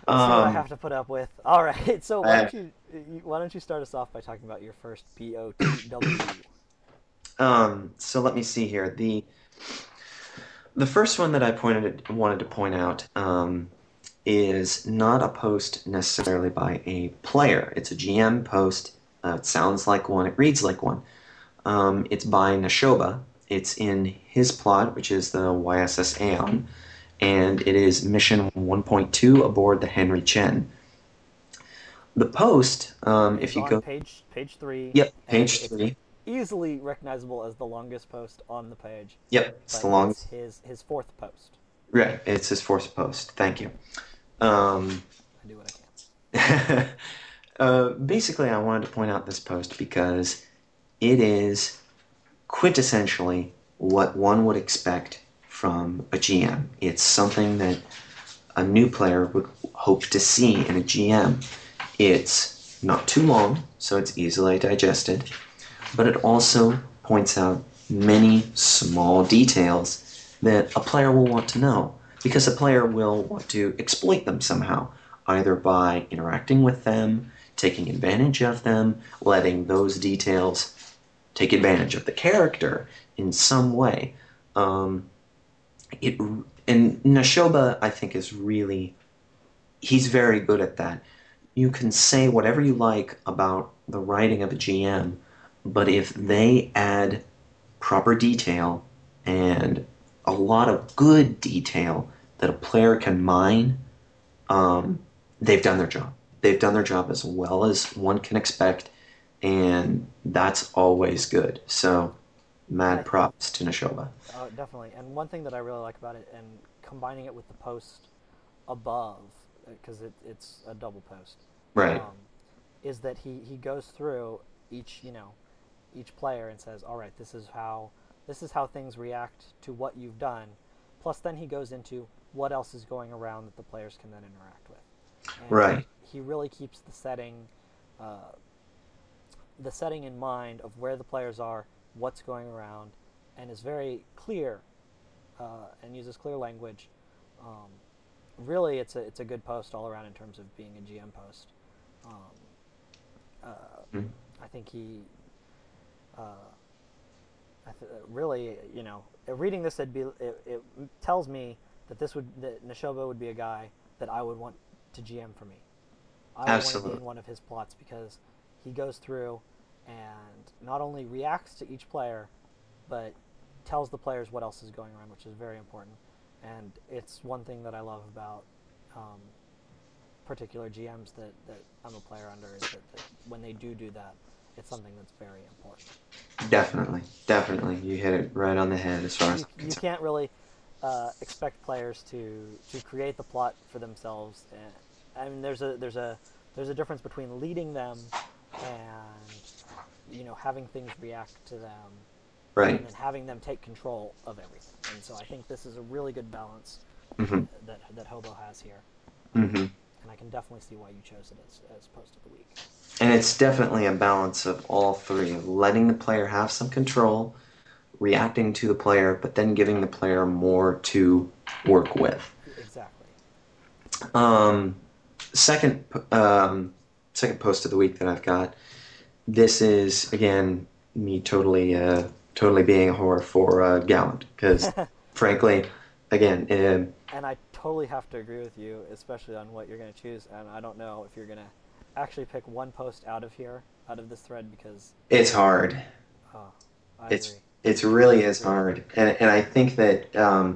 A: See what I
B: Um,
A: have to put up with. All right. So
B: I,
A: why don't you start us off by talking about your first BOTW?
B: so let me see here. The first one that wanted to point out is not a post necessarily by a player. It's a GM post. It sounds like one. It reads like one. It's by Nashoba. It's in his plot, which is the YSS Aeon, and it is mission 1.2 aboard the Henry Chen. The post,
A: It
B: if
A: is
B: you
A: on
B: go,
A: page three,
B: yep,
A: and
B: page
A: it's
B: three.
A: easily recognizable as the longest post on the page,
B: Yep, it's the
A: but it's
B: longest.
A: his fourth post.
B: Right, it's his fourth post. Thank you.
A: I
B: Um,
A: do what I can.
B: basically, I wanted to point out this post because it is quintessentially what one would expect from a GM. It's something that a new player would hope to see in a GM. It's not too long, so it's easily digested, but it also points out many small details that a player will want to know because a player will want to exploit them somehow, either by interacting with them, taking advantage of them, letting those details take advantage of the character in some way. Um, it and Nashoba, I think, is really he's very good at that. You can say whatever you like about the writing of a GM, but if they add proper detail and a lot of good detail that a player can mine, um, they've done their job. They've done their job as well as one can expect, and that's always good. So,
A: And I
B: mad
A: think
B: props to Nashoba.
A: definitely. And one thing that I really like about it, and combining it with the post above, because it's a double post,
B: Right,
A: um, is that he goes through each each player and says, all right, this is how things react to what you've done. Plus, then he goes into what else is going around that the players can then interact with, and
B: right.
A: he really keeps uh, the setting in mind of where the players are, what's going around, and is very clear and uses clear language. Um, Really, it's a good post all around in terms of being a GM post. Um, uh,
B: Mm.
A: I think uh, really, reading this, it tells me that Nashoba would be a guy that I would want to GM for me. I would want to be
B: Absolutely.
A: in one of his plots because he goes through and not only reacts to each player, but tells the players what else is going on, which is very important. And it's one thing that I love about um, particular GMs that I'm a player under is that when they do that, it's something that's very important.
B: Definitely, definitely. You hit it right on the head as far as
A: You
B: I'm
A: you
B: concerned.
A: can't really expect players to create the plot for themselves. And, I mean, there's a difference between leading them and having things react to them,
B: Right.
A: and then having them take control of everything. And so I think this is a really good balance
B: Mm-hmm.
A: that Hobo has here, um,
B: Mm-hmm.
A: and I can definitely see why you chose it as post of the week.
B: And it's definitely a balance of all three, of letting the player have some control, reacting to the player, but then giving the player more to work with.
A: Exactly.
B: Um, second, um, second post of the week that I've got. This is again me totally being a whore for Gallant because, frankly, again,
A: And I totally have to agree with you, especially on what you're going to choose. And I don't know if you're going to actually pick one post out of here, out of this thread, because
B: it's hard.
A: oh, I
B: It's
A: agree.
B: it's
A: I
B: really
A: totally
B: is
A: agree.
B: hard, and I think that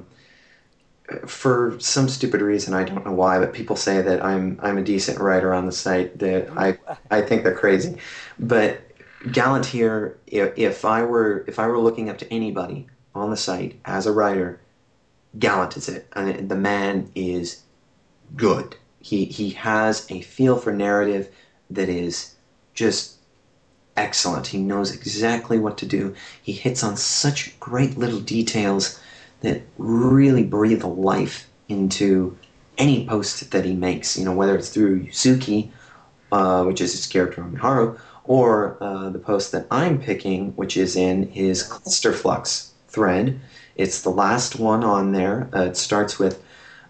B: for some stupid reason, I don't know why, but people say that I'm a decent writer on the site. That
A: You,
B: I think they're crazy, but Gallant here. If I were looking up to anybody on the site as a writer, Gallant is it. I mean, the man is good. He has a feel for narrative that is just excellent. He knows exactly what to do. He hits on such great little details that really breathe life into any post that he makes. You know, whether it's through Yuzuki, which is his character on Miharu, or the post that I'm picking, which is in his
A: right.
B: Clusterflux thread. It's the last one on there. It starts with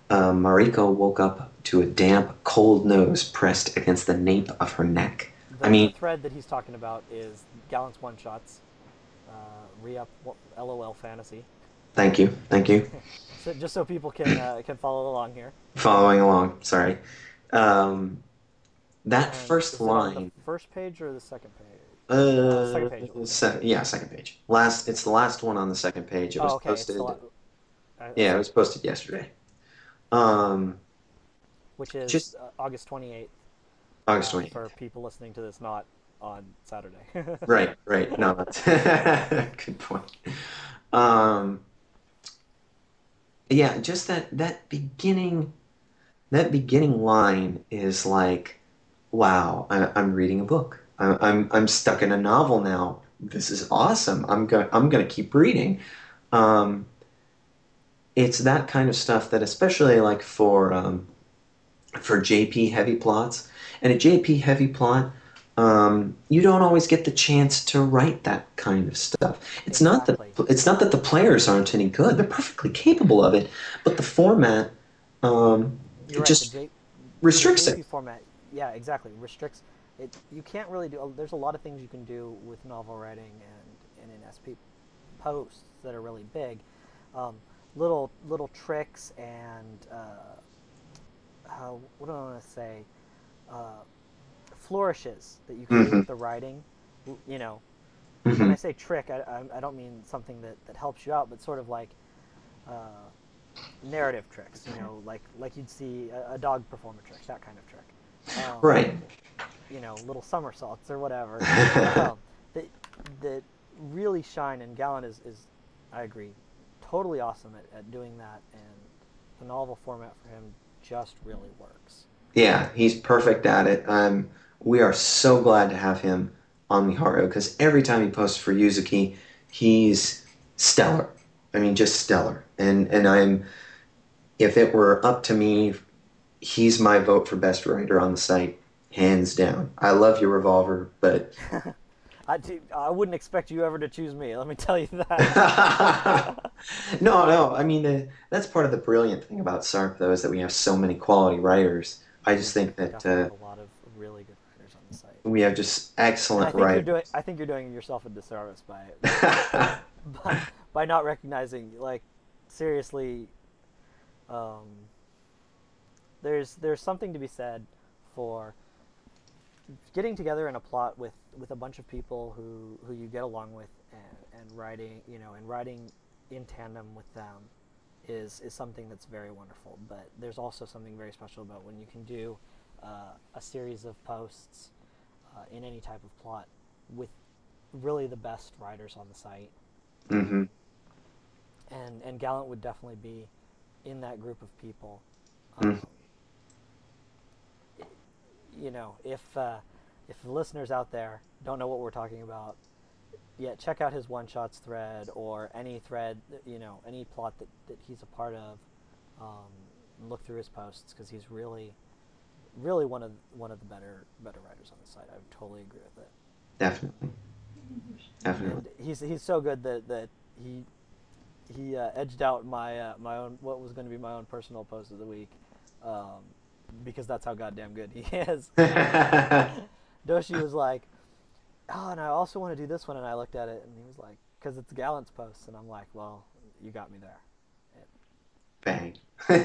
B: Mariko woke up to a damp, cold nose pressed against the nape of her neck. I
A: The
B: mean,
A: thread that he's talking about is Gallant's one shots, re-up LOL fantasy.
B: thank you, thank you.
A: So just so people can follow along here.
B: Following along, sorry. Um, that
A: And
B: first
A: is it on the
B: line,
A: first page or the second page? Second
B: uh,
A: page it looks like.
B: yeah, second page. It's the last one on the second page. It
A: Oh,
B: was
A: okay. It's the
B: posted. Yeah, it
A: sorry,
B: was posted yesterday. Um,
A: which is
B: just
A: August 28th
B: August
A: for
B: 28th.
A: people listening to this not on Saturday.
B: Right, right. No, that's good point. Um, yeah, just that beginning line is like, wow, I'm reading a book. I'm stuck in a novel now. This is awesome. I'm gonna keep reading. Um, it's that kind of stuff that, especially like for JP heavy plots, and a JP heavy plot, you don't always get the chance to write that kind of stuff.
A: Exactly.
B: It's not that the players aren't any good; they're perfectly capable of it, but the format,
A: You're
B: it
A: right.
B: just restricts
A: JP
B: it.
A: format, yeah, exactly, restricts it. You can't really do. There's a lot of things you can do with novel writing and in SP posts that are really big. Um, little tricks and what do I want to say? Uh, Flourishes that you can do
B: Hmm.
A: with the writing. You know, when
B: Hmm.
A: I say trick, I don't mean something that helps you out, but sort of like uh, narrative tricks. You know, like you'd see a dog perform a trick, that kind of trick.
B: Right.
A: You know, little somersaults or whatever. Um, that that really shine. And Gallen is, I agree, totally awesome at doing that. And the novel format for him just really works.
B: Yeah, he's perfect at it. We are so glad to have him on Miharu because every time he posts for Yuzuki, he's stellar. I mean, just stellar. And if it were up to me, he's my vote for best writer on the site, hands down. I love your Revolver, but
A: I wouldn't expect you ever to choose me. Let me tell you that.
B: no, no. I mean, that's part of the brilliant thing about SARP, though, is that we have so many quality writers. I just think
A: We
B: that
A: definitely have a lot of really good writers on the site.
B: we have just
A: And I
B: excellent
A: think
B: writers.
A: you're doing yourself a disservice by, by not recognizing, like, seriously, um, there's something to be said for getting together in a plot with a bunch of people who you get along with, and writing, and writing in tandem with them is something that's very wonderful. But there's also something very special about when you can do a series of posts in any type of plot with really the best writers on the site.
B: Hmm.
A: And Gallant would definitely be in that group of people.
B: Hmm.
A: Um, if the listeners out there don't know what we're talking about, yeah, check out his one shots thread or any thread, any plot that he's a part of. And look through his posts because he's really one of the better writers on the site. I would totally agree with it.
B: Definitely, definitely.
A: And he's so good that he edged out my own, what was going to be my own personal post of the week, um, because that's how goddamn good he is. Doshi was like, "Oh, and I also want to do this one," and I looked at it, and he was like, "Because it's Gallant's post," and I'm like, "Well, you got me there."
B: Bang.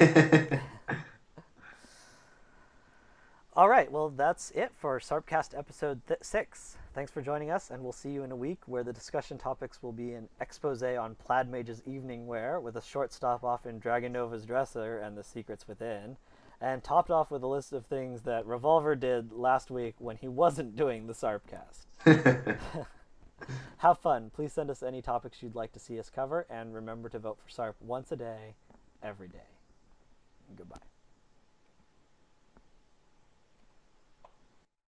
A: All right, well, that's it for Sarpcast episode 6. Thanks for joining us, and we'll see you in a week where the discussion topics will be an expose on Plaid Mage's evening wear with a short stop off in Dragon Nova's dresser and the secrets within, and topped off with a list of things that Revolver did last week when he wasn't doing the Sarpcast. Have fun. Please send us any topics you'd like to see us cover, and remember to vote for Sarp once a day, every day. Goodbye.